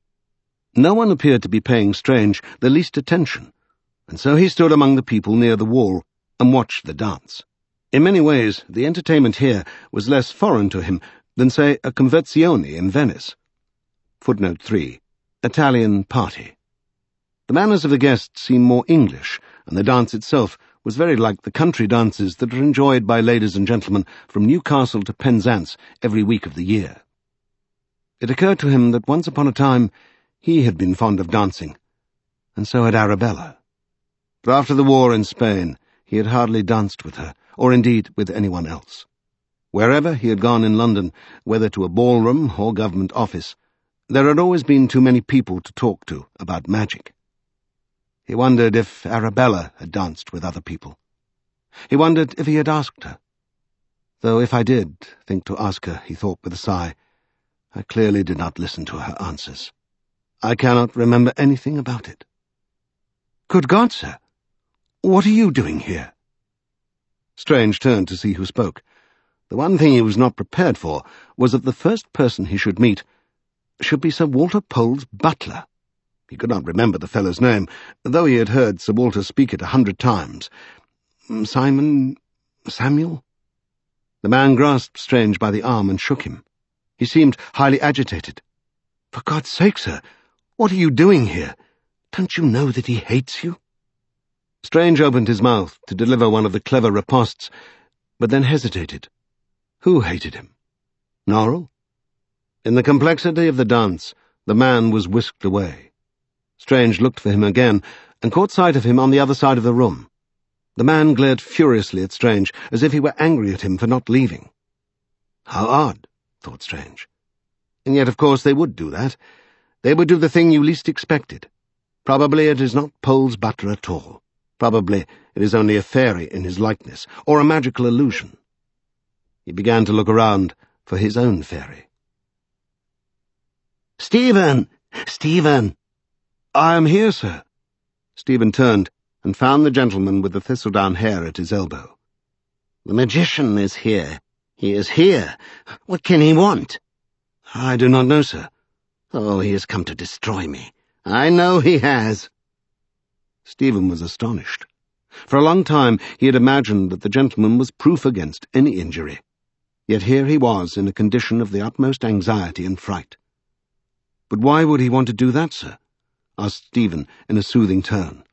No one appeared to be paying Strange the least attention, and so he stood among the people near the wall and watched the dance. In many ways, the entertainment here was less foreign to him than, say, a conversione in Venice. Footnote three. Italian party. The manners of the guests seemed more English, and the dance itself was very like the country dances that are enjoyed by ladies and gentlemen from Newcastle to Penzance every week of the year. It occurred to him that once upon a time he had been fond of dancing, and so had Arabella. But after the war in Spain, he had hardly danced with her, or indeed with anyone else. Wherever he had gone in London, whether to a ballroom or government office, there had always been too many people to talk to about magic. He wondered if Arabella had danced with other people. He wondered if he had asked her. Though if I did think to ask her, he thought with a sigh, I clearly did not listen to her answers. I cannot remember anything about it. Good God, sir! What are you doing here? Strange turned to see who spoke. The one thing he was not prepared for was that the first person he should meet should be Sir Walter Pole's butler. He could not remember the fellow's name, though he had heard Sir Walter speak it a hundred times. Simon... Samuel? The man grasped Strange by the arm and shook him. He seemed highly agitated. For God's sake, sir, what are you doing here? Don't you know that he hates you? Strange opened his mouth to deliver one of the clever ripostes, but then hesitated. Who hated him? Norrell? In the complexity of the dance, the man was whisked away. Strange looked for him again, and caught sight of him on the other side of the room. The man glared furiously at Strange, as if he were angry at him for not leaving. How odd, thought Strange. And yet, of course, they would do that. They would do the thing you least expected. Probably it is not Pole's butler at all. Probably it is only a fairy in his likeness, or a magical illusion. He began to look around for his own fairy. "Stephen! Stephen!" "I am here, sir." Stephen turned and found the gentleman with the thistledown hair at his elbow. "The magician is here. He is here. What can he want?" "I do not know, sir." "Oh, he has come to destroy me. I know he has." Stephen was astonished. For a long time he had imagined that the gentleman was proof against any injury. Yet here he was in a condition of the utmost anxiety and fright. "But why would he want to do that, sir?" asked Stephen in a soothing tone.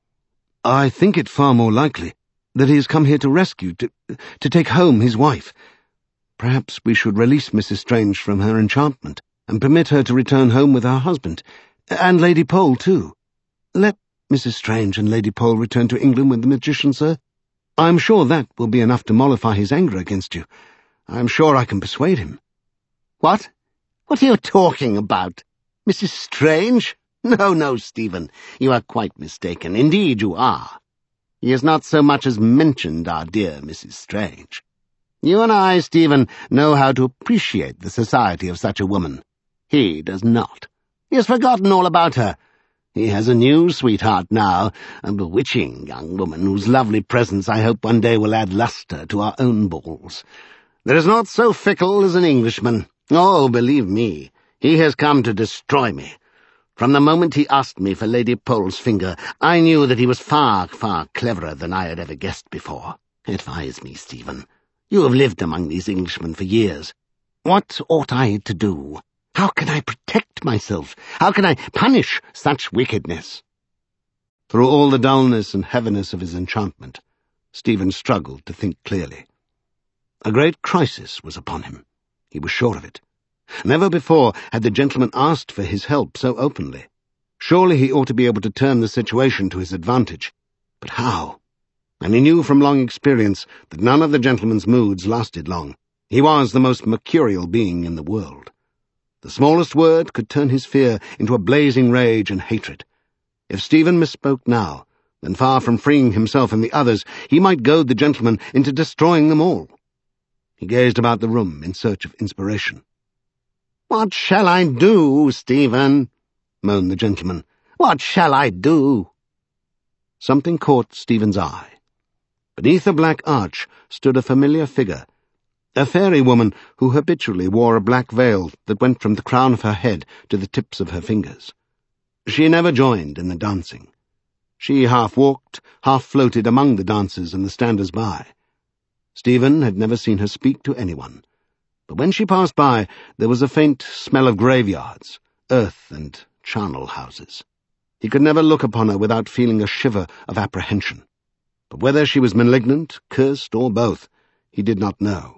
"I think it far more likely that he has come here to rescue, to, to take home his wife. Perhaps we should release Missus Strange from her enchantment and permit her to return home with her husband, and Lady Pole, too. Let Missus Strange and Lady Pole return to England with the magician, sir. I am sure that will be enough to mollify his anger against you. I am sure I can persuade him." "What? What are you talking about? Missus Strange? No, no, Stephen, you are quite mistaken. Indeed you are. He has not so much as mentioned our dear Missus Strange. You and I, Stephen, know how to appreciate the society of such a woman. He does not. He has forgotten all about her. He has a new sweetheart now, a bewitching young woman whose lovely presence I hope one day will add lustre to our own balls. There is not so fickle as an Englishman. Oh, believe me, he has come to destroy me. From the moment he asked me for Lady Pole's finger, I knew that he was far, far cleverer than I had ever guessed before. Advise me, Stephen. You have lived among these Englishmen for years. What ought I to do? How can I protect myself? How can I punish such wickedness?" Through all the dullness and heaviness of his enchantment, Stephen struggled to think clearly. A great crisis was upon him. He was sure of it. Never before had the gentleman asked for his help so openly. Surely he ought to be able to turn the situation to his advantage. But how? And he knew from long experience that none of the gentleman's moods lasted long. He was the most mercurial being in the world. The smallest word could turn his fear into a blazing rage and hatred. If Stephen misspoke now, then far from freeing himself and the others, he might goad the gentleman into destroying them all. He gazed about the room in search of inspiration. "What shall I do, Stephen?" moaned the gentleman. "What shall I do?" Something caught Stephen's eye. Beneath a black arch stood a familiar figure, a fairy woman who habitually wore a black veil that went from the crown of her head to the tips of her fingers. She never joined in the dancing. She half walked, half floated among the dancers and the standers-by. Stephen had never seen her speak to anyone, but when she passed by there was a faint smell of graveyards, earth and charnel houses. He could never look upon her without feeling a shiver of apprehension. But whether she was malignant, cursed, or both, he did not know.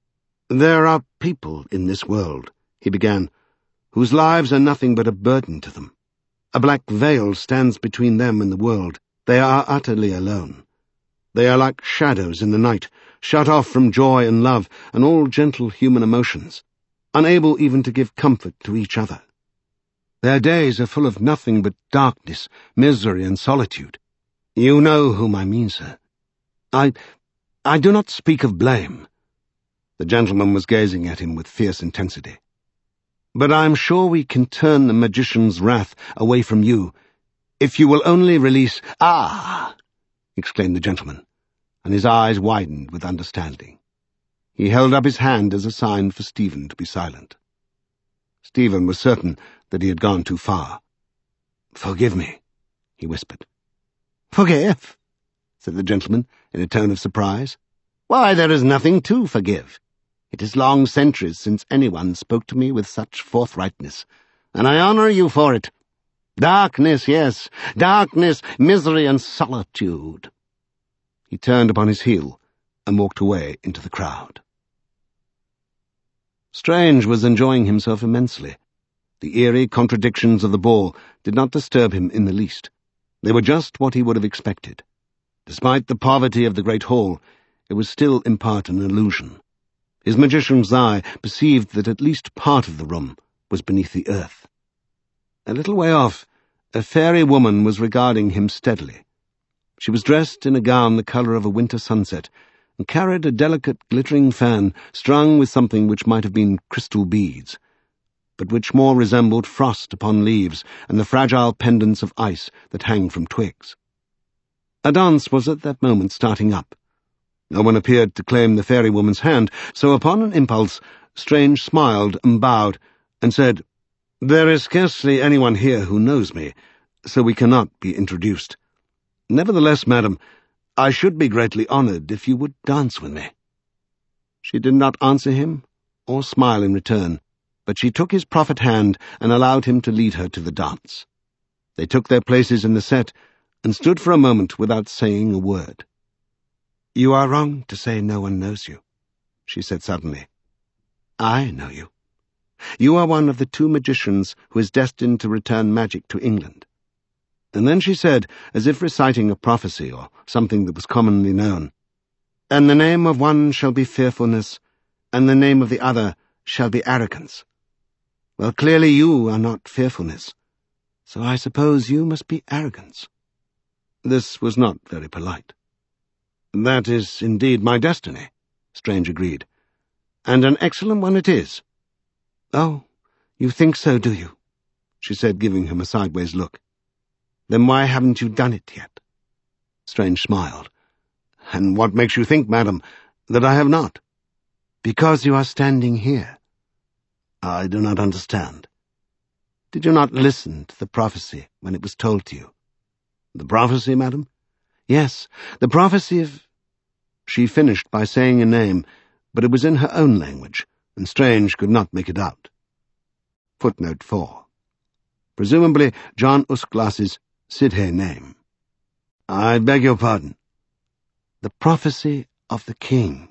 "There are people in this world," he began, "whose lives are nothing but a burden to them. A black veil stands between them and the world. They are utterly alone. They are like shadows in the night, shut off from joy and love and all gentle human emotions, unable even to give comfort to each other. Their days are full of nothing but darkness, misery, and solitude. You know whom I mean, sir. I... I do not speak of blame." The gentleman was gazing at him with fierce intensity. "But I am sure we can turn the magician's wrath away from you, if you will only release—" "Ah!" exclaimed the gentleman, and his eyes widened with understanding. He held up his hand as a sign for Stephen to be silent. Stephen was certain that he had gone too far. "Forgive me," he whispered. "Forgive?" said the gentleman in a tone of surprise. "Why, there is nothing to forgive. It is long centuries since anyone spoke to me with such forthrightness, and I honour you for it. Darkness, yes, darkness, misery and solitude. He turned upon his heel and walked away into the crowd. Strange was enjoying himself immensely. The eerie contradictions of the ball did not disturb him in the least. They were just what he would have expected. Despite the poverty of the great hall, it was still in part an illusion. His magician's eye perceived that at least part of the room was beneath the earth. A little way off, a fairy woman was regarding him steadily. She was dressed in a gown the colour of a winter sunset, and carried a delicate, glittering fan strung with something which might have been crystal beads, but which more resembled frost upon leaves and the fragile pendants of ice that hang from twigs. A dance was at that moment starting up. No one appeared to claim the fairy woman's hand, so upon an impulse, Strange smiled and bowed, and said, "There is scarcely anyone here who knows me, so we cannot be introduced. Nevertheless, madam, I should be greatly honoured if you would dance with me." She did not answer him or smile in return, but she took his proffered hand and allowed him to lead her to the dance. They took their places in the set and stood for a moment without saying a word. "You are wrong to say no one knows you," she said suddenly. "I know you. You are one of the two magicians who is destined to return magic to England." And then she said, as if reciting a prophecy or something that was commonly known, "And the name of one shall be fearfulness, and the name of the other shall be arrogance. Well, clearly you are not fearfulness, so I suppose you must be arrogance." This was not very polite. "That is indeed my destiny," Strange agreed. "And an excellent one it is." "Oh, you think so, do you?" she said, giving him a sideways look. "Then why haven't you done it yet?" Strange smiled. "And what makes you think, madam, that I have not?" "Because you are standing here." "I do not understand." "Did you not listen to the prophecy when it was told to you?" "The prophecy, madam?" "Yes, the prophecy of—" She finished by saying a name, but it was in her own language, and Strange could not make it out. Footnote four. Presumably John Usglas's Sidhe name. "I beg your pardon." "The prophecy of the king."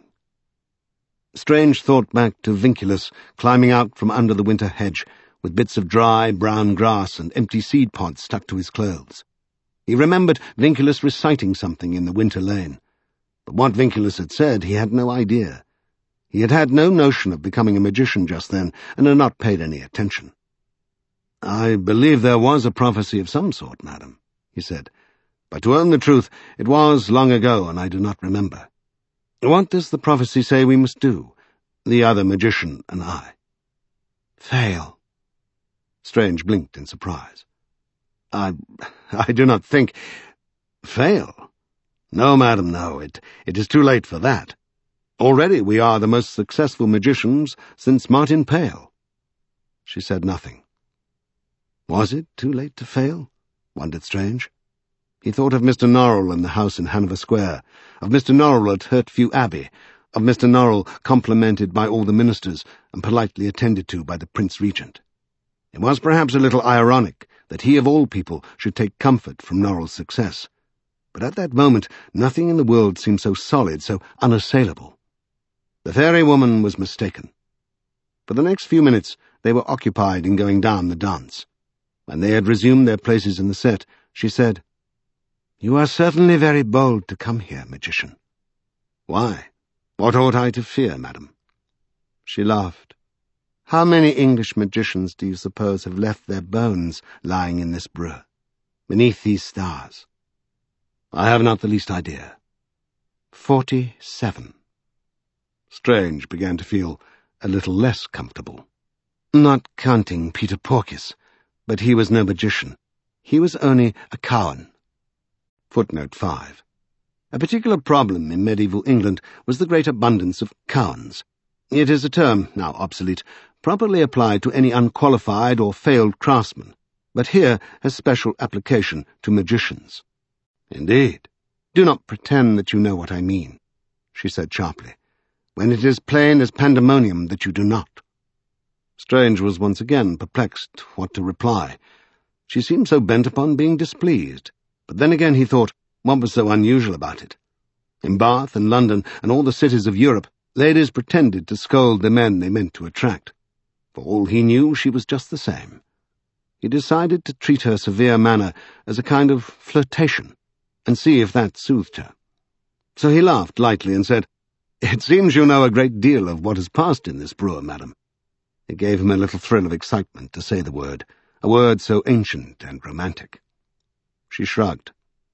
Strange thought back to Vinculus climbing out from under the winter hedge, with bits of dry, brown grass and empty seed pods stuck to his clothes. He remembered Vinculus reciting something in the winter lane, but what Vinculus had said he had no idea. He had had no notion of becoming a magician just then, and had not paid any attention. "I believe there was a prophecy of some sort, madam," he said, "but to own the truth, it was long ago, and I do not remember. What does the prophecy say we must do, the other magician and I?" "Fail." Strange blinked in surprise. I... I do not think... Fail? No, madam, no, it, it is too late for that. Already we are the most successful magicians since Martin Pale." She said nothing. Was it too late to fail? Wondered Strange. He thought of Mister Norrell and the house in Hanover Square, of Mister Norrell at Hertfew Abbey, of Mister Norrell complimented by all the ministers and politely attended to by the Prince Regent. It was perhaps a little ironic that he of all people should take comfort from Norrell's success, but at that moment nothing in the world seemed so solid, so unassailable. The fairy woman was mistaken. For the next few minutes they were occupied in going down the dance. When they had resumed their places in the set, she said, "You are certainly very bold to come here, magician." "Why? What ought I to fear, madam?" She laughed. "How many English magicians do you suppose have left their bones lying in this brewer, beneath these stars?" "I have not the least idea." Forty-seven. Strange began to feel a little less comfortable. Not counting Peter Porkis, but he was no magician. He was only a Cowan. Footnote five. A particular problem in medieval England was the great abundance of Cowans. It is a term, now obsolete, properly applied to any unqualified or failed craftsman, but here has special application to magicians. "Indeed. Do not pretend that you know what I mean," she said sharply, "when it is plain as pandemonium that you do not." Strange was once again perplexed what to reply. She seemed so bent upon being displeased, but then again he thought, what was so unusual about it? In Bath and London and all the cities of Europe, ladies pretended to scold the men they meant to attract. For all he knew, she was just the same. He decided to treat her severe manner as a kind of flirtation, and see if that soothed her. So he laughed lightly and said, "It seems you know a great deal of what has passed in this brewer, madam." It gave him a little thrill of excitement to say the word, a word so ancient and romantic. She shrugged.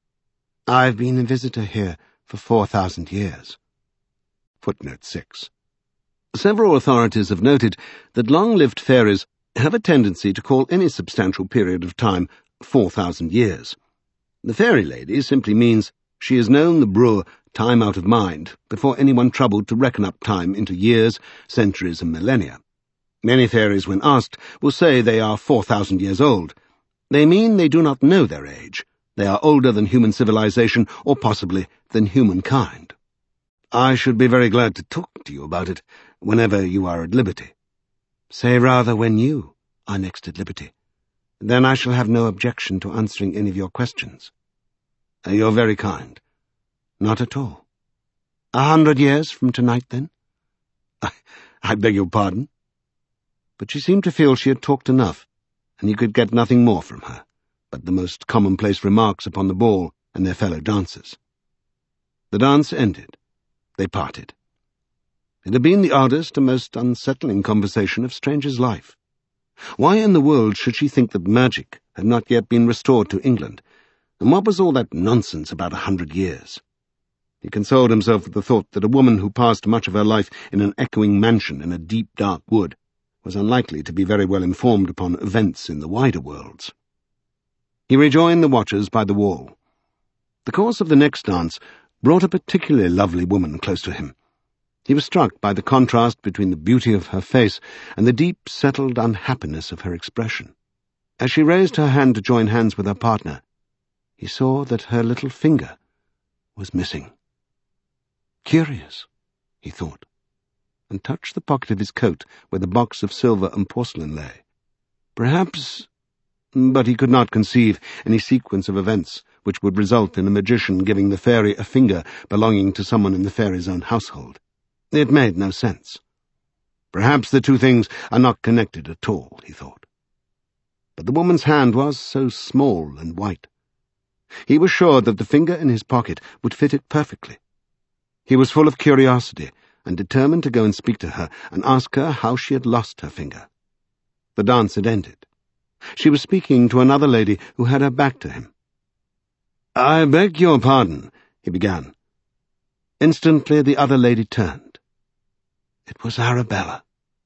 "I've been a visitor here for four thousand years." Footnote six. Several authorities have noted that long-lived fairies have a tendency to call any substantial period of time four thousand years. The fairy lady simply means she has known the brewer time out of mind before anyone troubled to reckon up time into years, centuries, and millennia. Many fairies, when asked, will say they are four thousand years old. They mean they do not know their age. They are older than human civilization, or possibly than humankind. I should be very glad to talk to you about it whenever you are at liberty. Say rather when you are next at liberty. Then I shall have no objection to answering any of your questions. You're very kind. Not at all. A hundred years from tonight, then? I, I beg your pardon? But she seemed to feel she had talked enough, and he could get nothing more from her but the most commonplace remarks upon the ball and their fellow dancers. The dance ended. They parted. It had been the oddest and most unsettling conversation of Strange's life. Why in the world should she think that magic had not yet been restored to England, and what was all that nonsense about a hundred years? He consoled himself with the thought that a woman who passed much of her life in an echoing mansion in a deep, dark wood was unlikely to be very well informed upon events in the wider worlds. He rejoined the watchers by the wall. The course of the next dance brought a particularly lovely woman close to him. He was struck by the contrast between the beauty of her face and the deep, settled unhappiness of her expression. As she raised her hand to join hands with her partner, he saw that her little finger was missing. Curious, he thought, and touched the pocket of his coat where the box of silver and porcelain lay. Perhaps... But he could not conceive any sequence of events which would result in a magician giving the fairy a finger belonging to someone in the fairy's own household. It made no sense. Perhaps the two things are not connected at all, he thought. But the woman's hand was so small and white. He was sure that the finger in his pocket would fit it perfectly. He was full of curiosity and determined to go and speak to her and ask her how she had lost her finger. The dance had ended. She was speaking to another lady who had her back to him. "I beg your pardon," he began. Instantly the other lady turned. It was Arabella.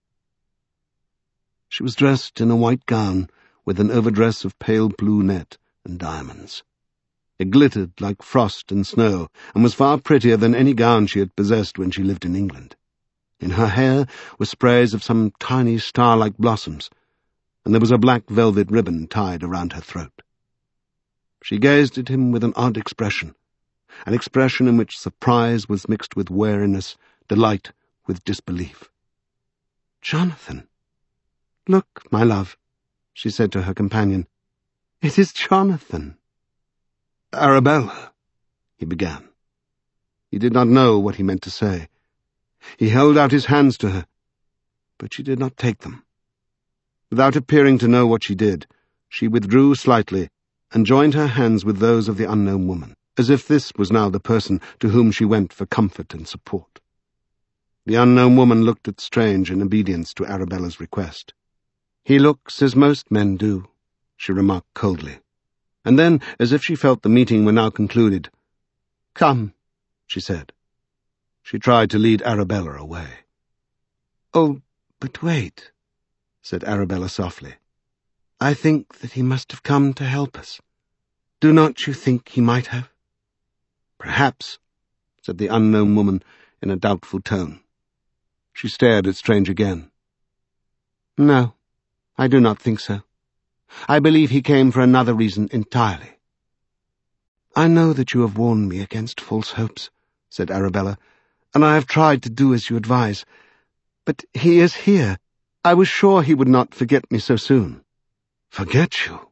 She was dressed in a white gown with an overdress of pale blue net and diamonds. It glittered like frost and snow, and was far prettier than any gown she had possessed when she lived in England. In her hair were sprays of some tiny star-like blossoms, and there was a black velvet ribbon tied around her throat. She gazed at him with an odd expression, an expression in which surprise was mixed with wariness, delight with disbelief. "Jonathan! Look, my love," she said to her companion. "It is Jonathan." "Arabella," he began. He did not know what he meant to say. He held out his hands to her, but she did not take them. Without appearing to know what she did, she withdrew slightly and joined her hands with those of the unknown woman, as if this was now the person to whom she went for comfort and support. The unknown woman looked at Strange in obedience to Arabella's request. "He looks as most men do," she remarked coldly, and then, as if she felt the meeting were now concluded, "Come," she said. She tried to lead Arabella away. "Oh, but wait," said Arabella softly. "I think that he must have come to help us. Do not you think he might have?" "Perhaps," said the unknown woman in a doubtful tone. She stared at Strange again. "No, I do not think so. I believe he came for another reason entirely." "I know that you have warned me against false hopes," said Arabella, "and I have tried to do as you advise. But he is here. I was sure he would not forget me so soon." "Forget you?"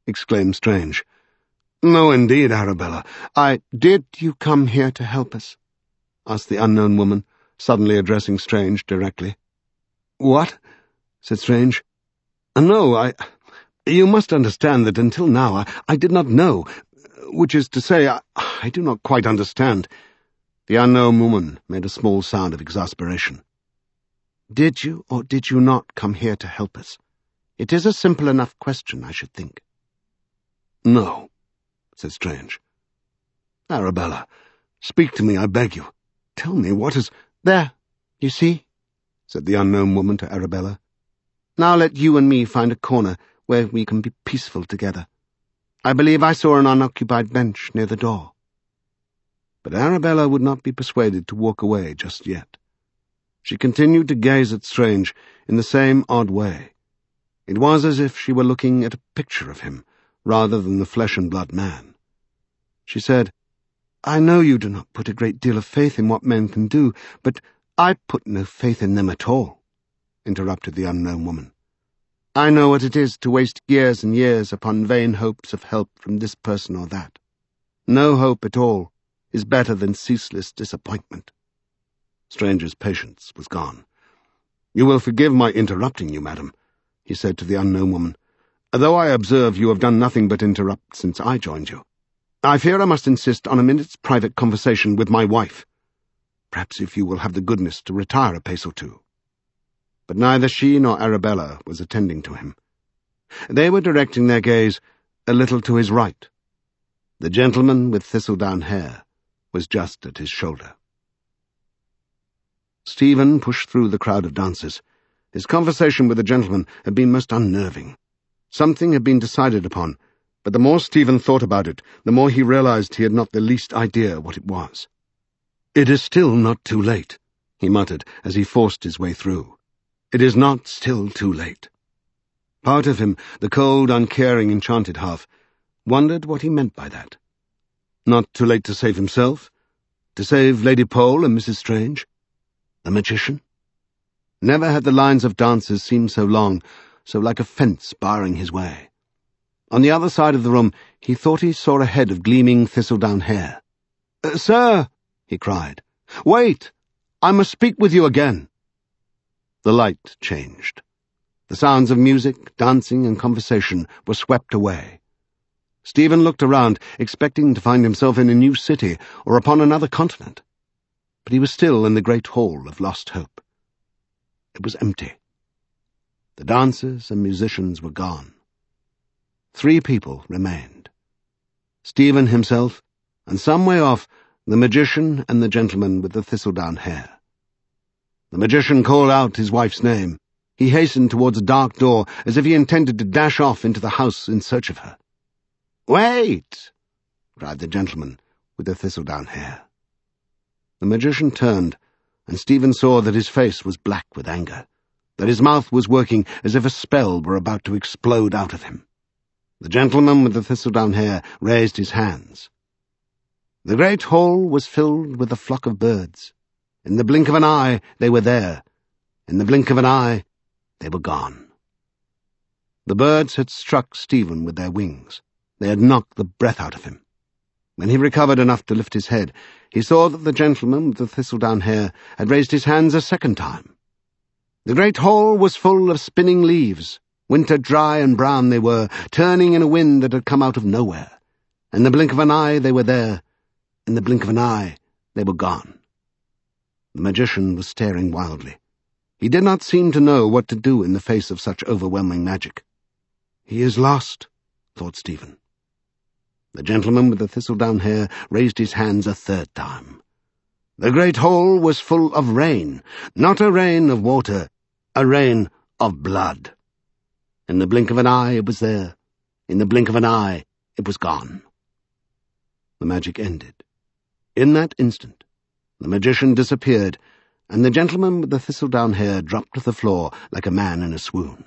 exclaimed Strange. "No, indeed, Arabella. I—" "Did you come here to help us?" asked the unknown woman, suddenly addressing Strange directly. "What?" said Strange. "No, I... You must understand that until now I, I did not know. Which is to say, I, I do not quite understand." The unknown woman made a small sound of exasperation. "Did you or did you not come here to help us? It is a simple enough question, I should think." "No," said Strange. "Arabella, speak to me, I beg you. Tell me what is—" "There, you see," said the unknown woman to Arabella. "Now let you and me find a corner where we can be peaceful together. I believe I saw an unoccupied bench near the door." But Arabella would not be persuaded to walk away just yet. She continued to gaze at Strange in the same odd way. It was as if she were looking at a picture of him, rather than the flesh-and-blood man. She said, "I know you do not put a great deal of faith in what men can do, but—" "I put no faith in them at all," interrupted the unknown woman. "I know what it is to waste years and years upon vain hopes of help from this person or that. No hope at all is better than ceaseless disappointment." Strange's patience was gone. "You will forgive my interrupting you, madam," he said to the unknown woman, "though I observe you have done nothing but interrupt since I joined you. I fear I must insist on a minute's private conversation with my wife. Perhaps if you will have the goodness to retire a pace or two." But neither she nor Arabella was attending to him. They were directing their gaze a little to his right. The gentleman with thistledown hair was just at his shoulder. Stephen pushed through the crowd of dancers. His conversation with the gentleman had been most unnerving. Something had been decided upon, but the more Stephen thought about it, the more he realized he had not the least idea what it was. "It is still not too late," he muttered as he forced his way through. "It is not still too late." Part of him, the cold, uncaring, enchanted half, wondered what he meant by that. Not too late to save himself? To save Lady Pole and Missus Strange? The magician? Never had the lines of dancers seemed so long, so like a fence barring his way. On the other side of the room he thought he saw a head of gleaming thistledown hair. "Uh, sir!" he cried. "Wait! I must speak with you again." The light changed. The sounds of music, dancing, and conversation were swept away. Stephen looked around, expecting to find himself in a new city or upon another continent. But he was still in the great hall of Lost Hope. It was empty. The dancers and musicians were gone. Three people remained. Stephen himself, and some way off, the magician and the gentleman with the thistledown hair. The magician called out his wife's name. He hastened towards a dark door, as if he intended to dash off into the house in search of her. "Wait!" cried the gentleman with the thistledown hair. The magician turned, and Stephen saw that his face was black with anger, that his mouth was working as if a spell were about to explode out of him. The gentleman with the thistledown hair raised his hands. The great hall was filled with a flock of birds. In the blink of an eye, they were there. In the blink of an eye, they were gone. The birds had struck Stephen with their wings. They had knocked the breath out of him. When he recovered enough to lift his head, he saw that the gentleman with the thistledown hair had raised his hands a second time. The great hall was full of spinning leaves. Winter dry and brown they were, turning in a wind that had come out of nowhere. In the blink of an eye, they were there. In the blink of an eye, they were gone. The magician was staring wildly. He did not seem to know what to do in the face of such overwhelming magic. "He is lost," thought Stephen. The gentleman with the thistledown hair raised his hands a third time. The great hall was full of rain, not a rain of water, a rain of blood. In the blink of an eye it was there. In the blink of an eye it was gone. The magic ended. In that instant, the magician disappeared, and the gentleman with the thistledown hair dropped to the floor like a man in a swoon.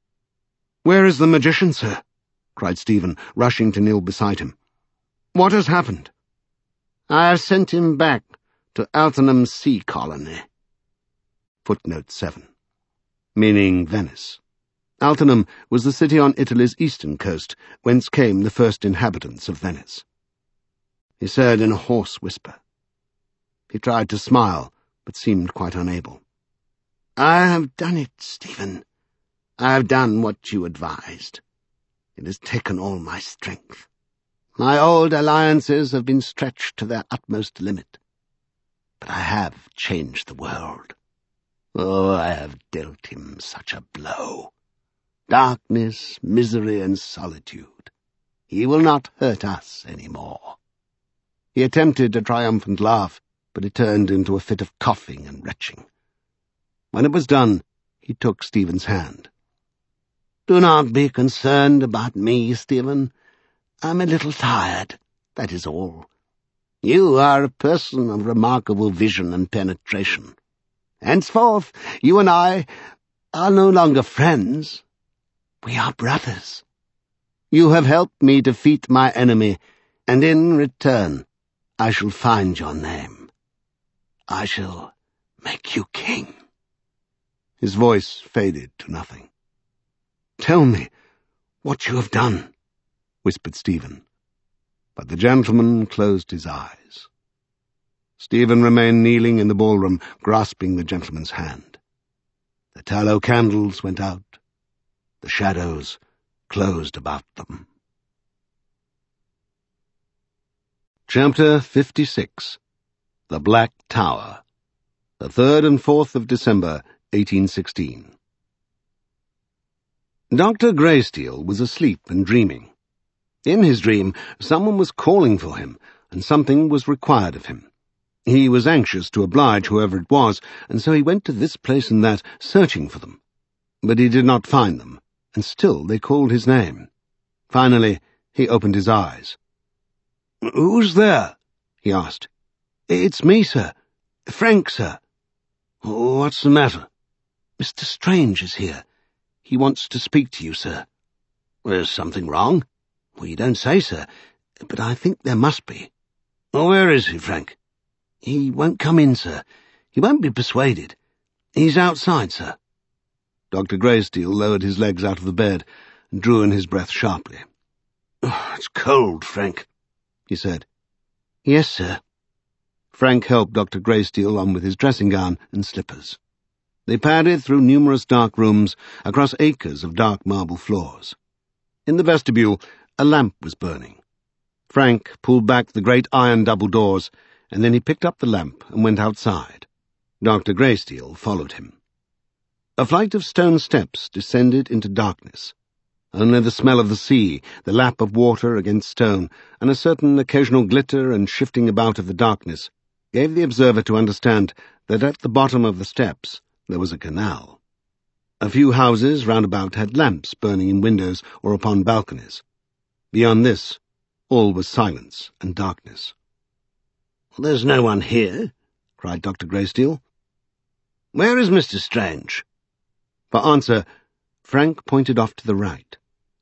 "Where is the magician, sir?" cried Stephen, rushing to kneel beside him. "What has happened?" "I have sent him back to Altinum Sea Colony." Footnote seven. Meaning Venice. Altinum was the city on Italy's eastern coast, whence came the first inhabitants of Venice. He said in a hoarse whisper. He tried to smile, but seemed quite unable. "I have done it, Stephen. I have done what you advised. It has taken all my strength. My old alliances have been stretched to their utmost limit. But I have changed the world. Oh, I have dealt him such a blow. Darkness, misery, and solitude. He will not hurt us any more." He attempted a triumphant laugh, but it turned into a fit of coughing and retching. When it was done, he took Stephen's hand. "Do not be concerned about me, Stephen. I'm a little tired, that is all. You are a person of remarkable vision and penetration. Henceforth, you and I are no longer friends. We are brothers. You have helped me defeat my enemy, and in return I shall find your name. I shall make you king." His voice faded to nothing. "Tell me what you have done," whispered Stephen. But the gentleman closed his eyes. Stephen remained kneeling in the ballroom, grasping the gentleman's hand. The tallow candles went out. The shadows closed about them. Chapter fifty-six. The Black Tower. The third and fourth of December, eighteen sixteen. Doctor Greysteel was asleep and dreaming. In his dream, someone was calling for him, and something was required of him. He was anxious to oblige whoever it was, and so he went to this place and that, searching for them. But he did not find them, and still they called his name. Finally, he opened his eyes. "Who's there?" he asked. "It's me, sir. Frank, sir." "What's the matter?" "Mister Strange is here. He wants to speak to you, sir." "There's something wrong?" "Well, you don't say, sir, but I think there must be." "Where is he, Frank?" "He won't come in, sir. He won't be persuaded. He's outside, sir." Doctor Greysteel lowered his legs out of the bed and drew in his breath sharply. "Oh, it's cold, Frank," he said. "Yes, sir." Frank helped Doctor Greysteel on with his dressing gown and slippers. They padded through numerous dark rooms, across acres of dark marble floors. In the vestibule, a lamp was burning. Frank pulled back the great iron double doors, and then he picked up the lamp and went outside. Doctor Greysteel followed him. A flight of stone steps descended into darkness. Only the smell of the sea, the lap of water against stone, and a certain occasional glitter and shifting about of the darkness gave the observer to understand that at the bottom of the steps there was a canal. A few houses round about had lamps burning in windows or upon balconies. Beyond this, all was silence and darkness. "There's no one here," cried Doctor Greysteel. "Where is Mister Strange?" For answer, Frank pointed off to the right.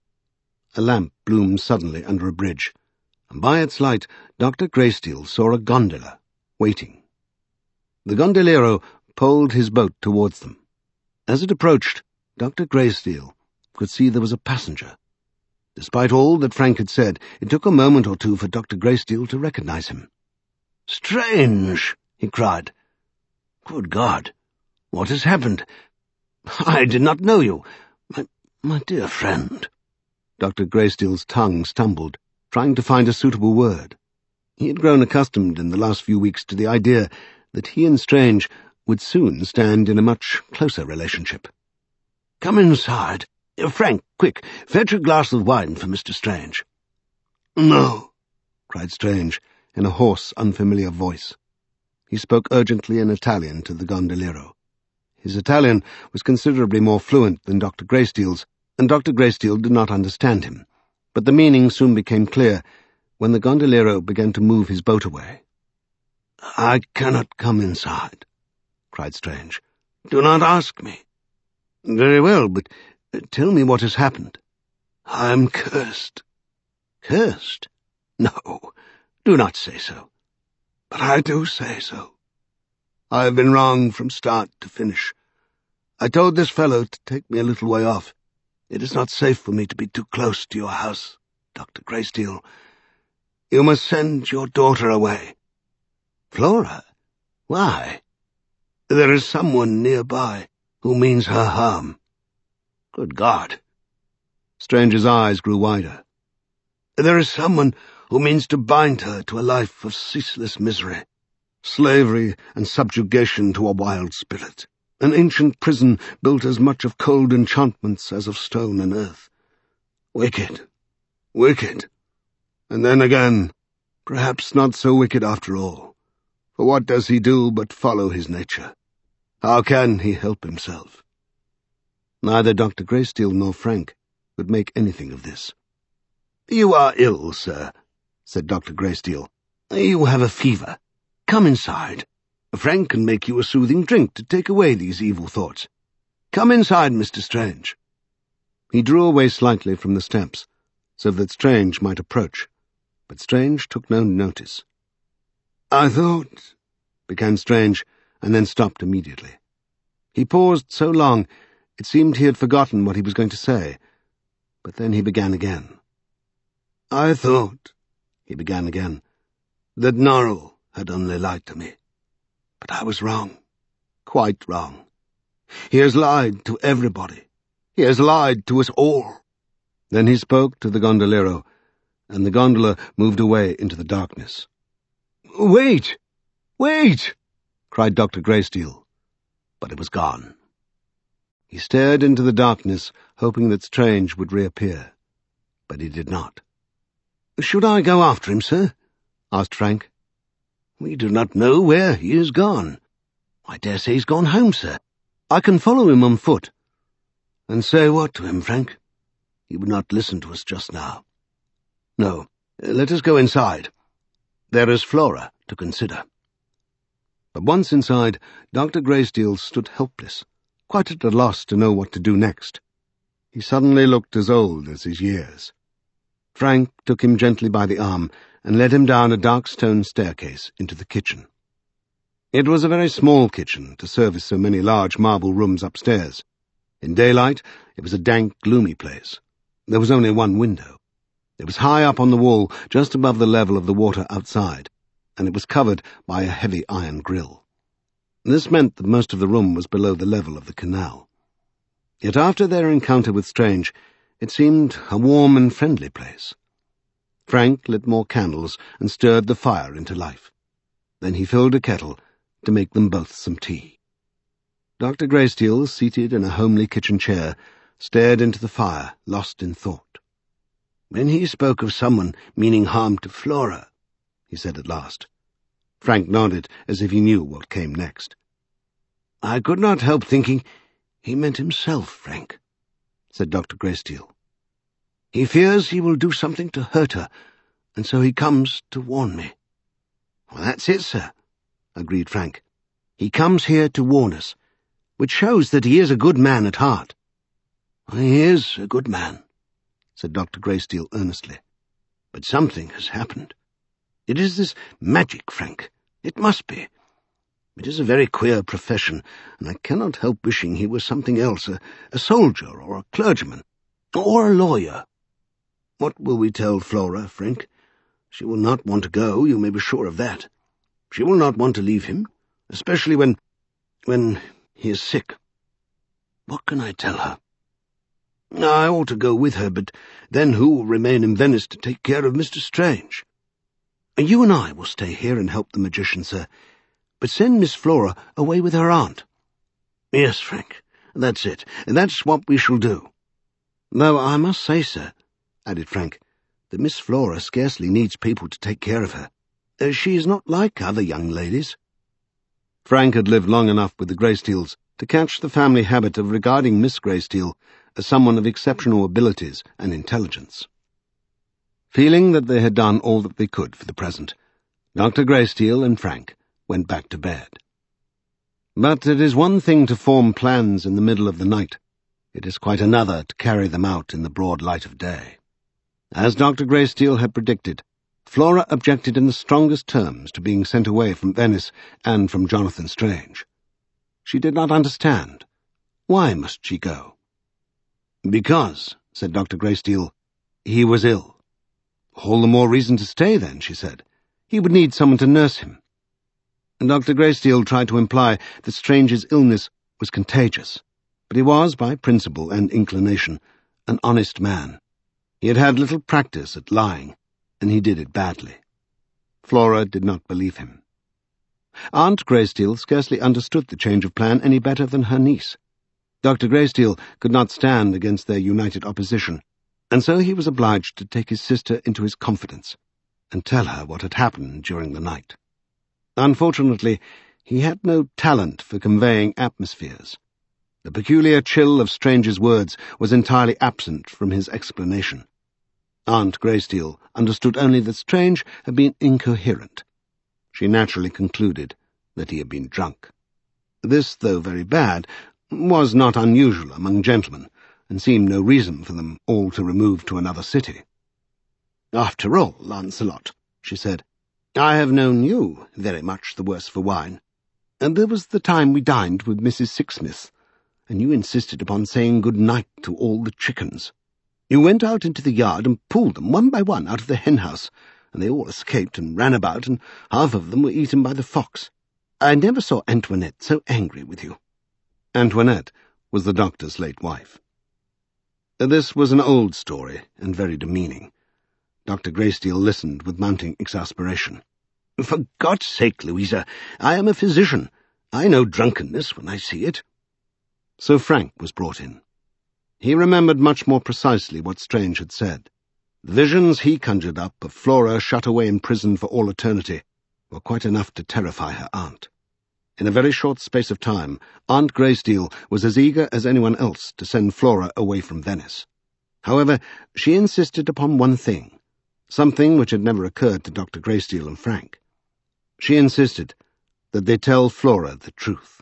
A lamp bloomed suddenly under a bridge, and by its light Doctor Greysteel saw a gondola, waiting. The gondoliero poled his boat towards them. As it approached, Doctor Greysteel could see there was a passenger. Despite all that Frank had said, it took a moment or two for Doctor Greysteel to recognize him. "Strange!" he cried. "Good God! What has happened? I did not know you. My, my dear friend." Doctor Greysteel's tongue stumbled, trying to find a suitable word. He had grown accustomed in the last few weeks to the idea that he and Strange would soon stand in a much closer relationship. "Come inside. Frank, quick, fetch a glass of wine for Mister Strange." "No," cried Strange, in a hoarse, unfamiliar voice. He spoke urgently in Italian to the gondoliero. His Italian was considerably more fluent than Doctor Greysteel's, and Doctor Greysteel did not understand him, but the meaning soon became clear when the gondoliero began to move his boat away. "I cannot come inside," cried Strange. "Do not ask me." "Very well, but tell me what has happened." "I am cursed." "Cursed? No, do not say so." "But I do say so. I have been wrong from start to finish. I told this fellow to take me a little way off, It is not safe for me to be too close to your house, Doctor Greysteel. You must send your daughter away. Flora? Why? There is someone nearby who means her harm. Good God. Strange's eyes grew wider. There is someone who means to bind her to a life of ceaseless misery, slavery and subjugation to a wild spirit, an ancient prison built as much of cold enchantments as of stone and earth. Wicked, wicked, and then again, perhaps not so wicked after all. For what does he do but follow his nature? How can he help himself? Neither Doctor Greysteel nor Frank could make anything of this. You are ill, sir, said Doctor Greysteel. You have a fever. Come inside. Frank can make you a soothing drink to take away these evil thoughts. Come inside, Mister Strange. He drew away slightly from the steps, so that Strange might approach, but Strange took no notice. I thought, began Strange, and then stopped immediately. He paused so long, it seemed he had forgotten what he was going to say, but then he began again. I thought, he began again, that Norrell had only lied to me. But I was wrong, quite wrong. He has lied to everybody. He has lied to us all. Then he spoke to the gondolero, and the gondola moved away into the darkness. Wait! Wait! cried Doctor Greysteel, but it was gone. He stared into the darkness, hoping that Strange would reappear, but he did not. Should I go after him, sir? asked Frank. We do not know where he has gone. I dare say he's gone home, sir. I can follow him on foot. And say what to him, Frank? He would not listen to us just now. No, let us go inside. There is Flora to consider. But once inside, Doctor Greysteel stood helpless, quite at a loss to know what to do next. He suddenly looked as old as his years. Frank took him gently by the arm and led him down a dark stone staircase into the kitchen. It was a very small kitchen to service so many large marble rooms upstairs. In daylight, it was a dank, gloomy place. There was only one window. It was high up on the wall, just above the level of the water outside, and it was covered by a heavy iron grill. This meant that most of the room was below the level of the canal. Yet after their encounter with Strange, it seemed a warm and friendly place. Frank lit more candles and stirred the fire into life. Then he filled a kettle to make them both some tea. Doctor Greysteel, seated in a homely kitchen chair, stared into the fire, lost in thought. When he spoke of someone meaning harm to Flora, he said at last. Frank nodded as if he knew what came next. I could not help thinking he meant himself, Frank, said Doctor Greysteel. He fears he will do something to hurt her, and so he comes to warn me. Well, that's it, sir, agreed Frank. He comes here to warn us, which shows that he is a good man at heart. He is a good man, said Doctor Greysteel earnestly. But something has happened. It is this magic, Frank. It must be. It is a very queer profession, and I cannot help wishing he was something else, a, a soldier or a clergyman, or a lawyer. What will we tell Flora, Frank? She will not want to go, you may be sure of that. She will not want to leave him, especially when, when he is sick. What can I tell her? I ought to go with her, but then who will remain in Venice to take care of Mister Strange? You and I will stay here and help the magician, sir, but send Miss Flora away with her aunt. Yes, Frank, that's it. That's what we shall do. Though I must say, sir, added Frank, that Miss Flora scarcely needs people to take care of her. Uh, she is not like other young ladies. Frank had lived long enough with the Greysteels to catch the family habit of regarding Miss Greysteel as someone of exceptional abilities and intelligence. Feeling that they had done all that they could for the present, Doctor Greysteel and Frank went back to bed. But it is one thing to form plans in the middle of the night. It is quite another to carry them out in the broad light of day. As Doctor Greysteel had predicted, Flora objected in the strongest terms to being sent away from Venice and from Jonathan Strange. She did not understand. Why must she go? Because, said Doctor Greysteel, he was ill. All the more reason to stay, then, she said. He would need someone to nurse him. And Doctor Greysteel tried to imply that Strange's illness was contagious, but he was, by principle and inclination, an honest man. He had had little practice at lying, and he did it badly. Flora did not believe him. Aunt Greysteel scarcely understood the change of plan any better than her niece. Doctor Greysteel could not stand against their united opposition, and so he was obliged to take his sister into his confidence and tell her what had happened during the night. Unfortunately, he had no talent for conveying atmospheres. The peculiar chill of Strange's words was entirely absent from his explanation. Aunt Greysteel understood only that Strange had been incoherent. She naturally concluded that he had been drunk. This, though very bad, was not unusual among gentlemen, and seemed no reason for them all to remove to another city. "After all, Lancelot," she said, "I have known you very much the worse for wine. And there was the time we dined with Missus Sixsmith, and you insisted upon saying good night to all the chickens. You went out into the yard and pulled them one by one out of the hen-house, and they all escaped and ran about, and half of them were eaten by the fox. I never saw Antoinette so angry with you." Antoinette was the doctor's late wife. This was an old story, and very demeaning. Doctor Greysteel listened with mounting exasperation. "For God's sake, Louisa, I am a physician. I know drunkenness when I see it." So Frank was brought in. He remembered much more precisely what Strange had said. The visions he conjured up of Flora shut away in prison for all eternity were quite enough to terrify her aunt. In a very short space of time, Aunt Greysteel was as eager as anyone else to send Flora away from Venice. However, she insisted upon one thing, something which had never occurred to Doctor Greysteel and Frank. She insisted that they tell Flora the truth.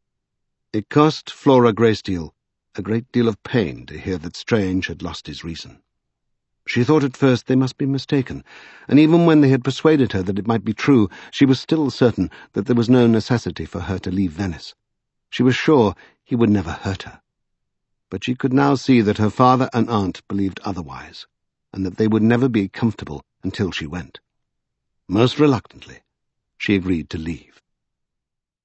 It cost Flora Greysteel a great deal of pain to hear that Strange had lost his reason. She thought at first they must be mistaken, and even when they had persuaded her that it might be true, she was still certain that there was no necessity for her to leave Venice. She was sure he would never hurt her. But she could now see that her father and aunt believed otherwise, and that they would never be comfortable until she went. Most reluctantly, she agreed to leave.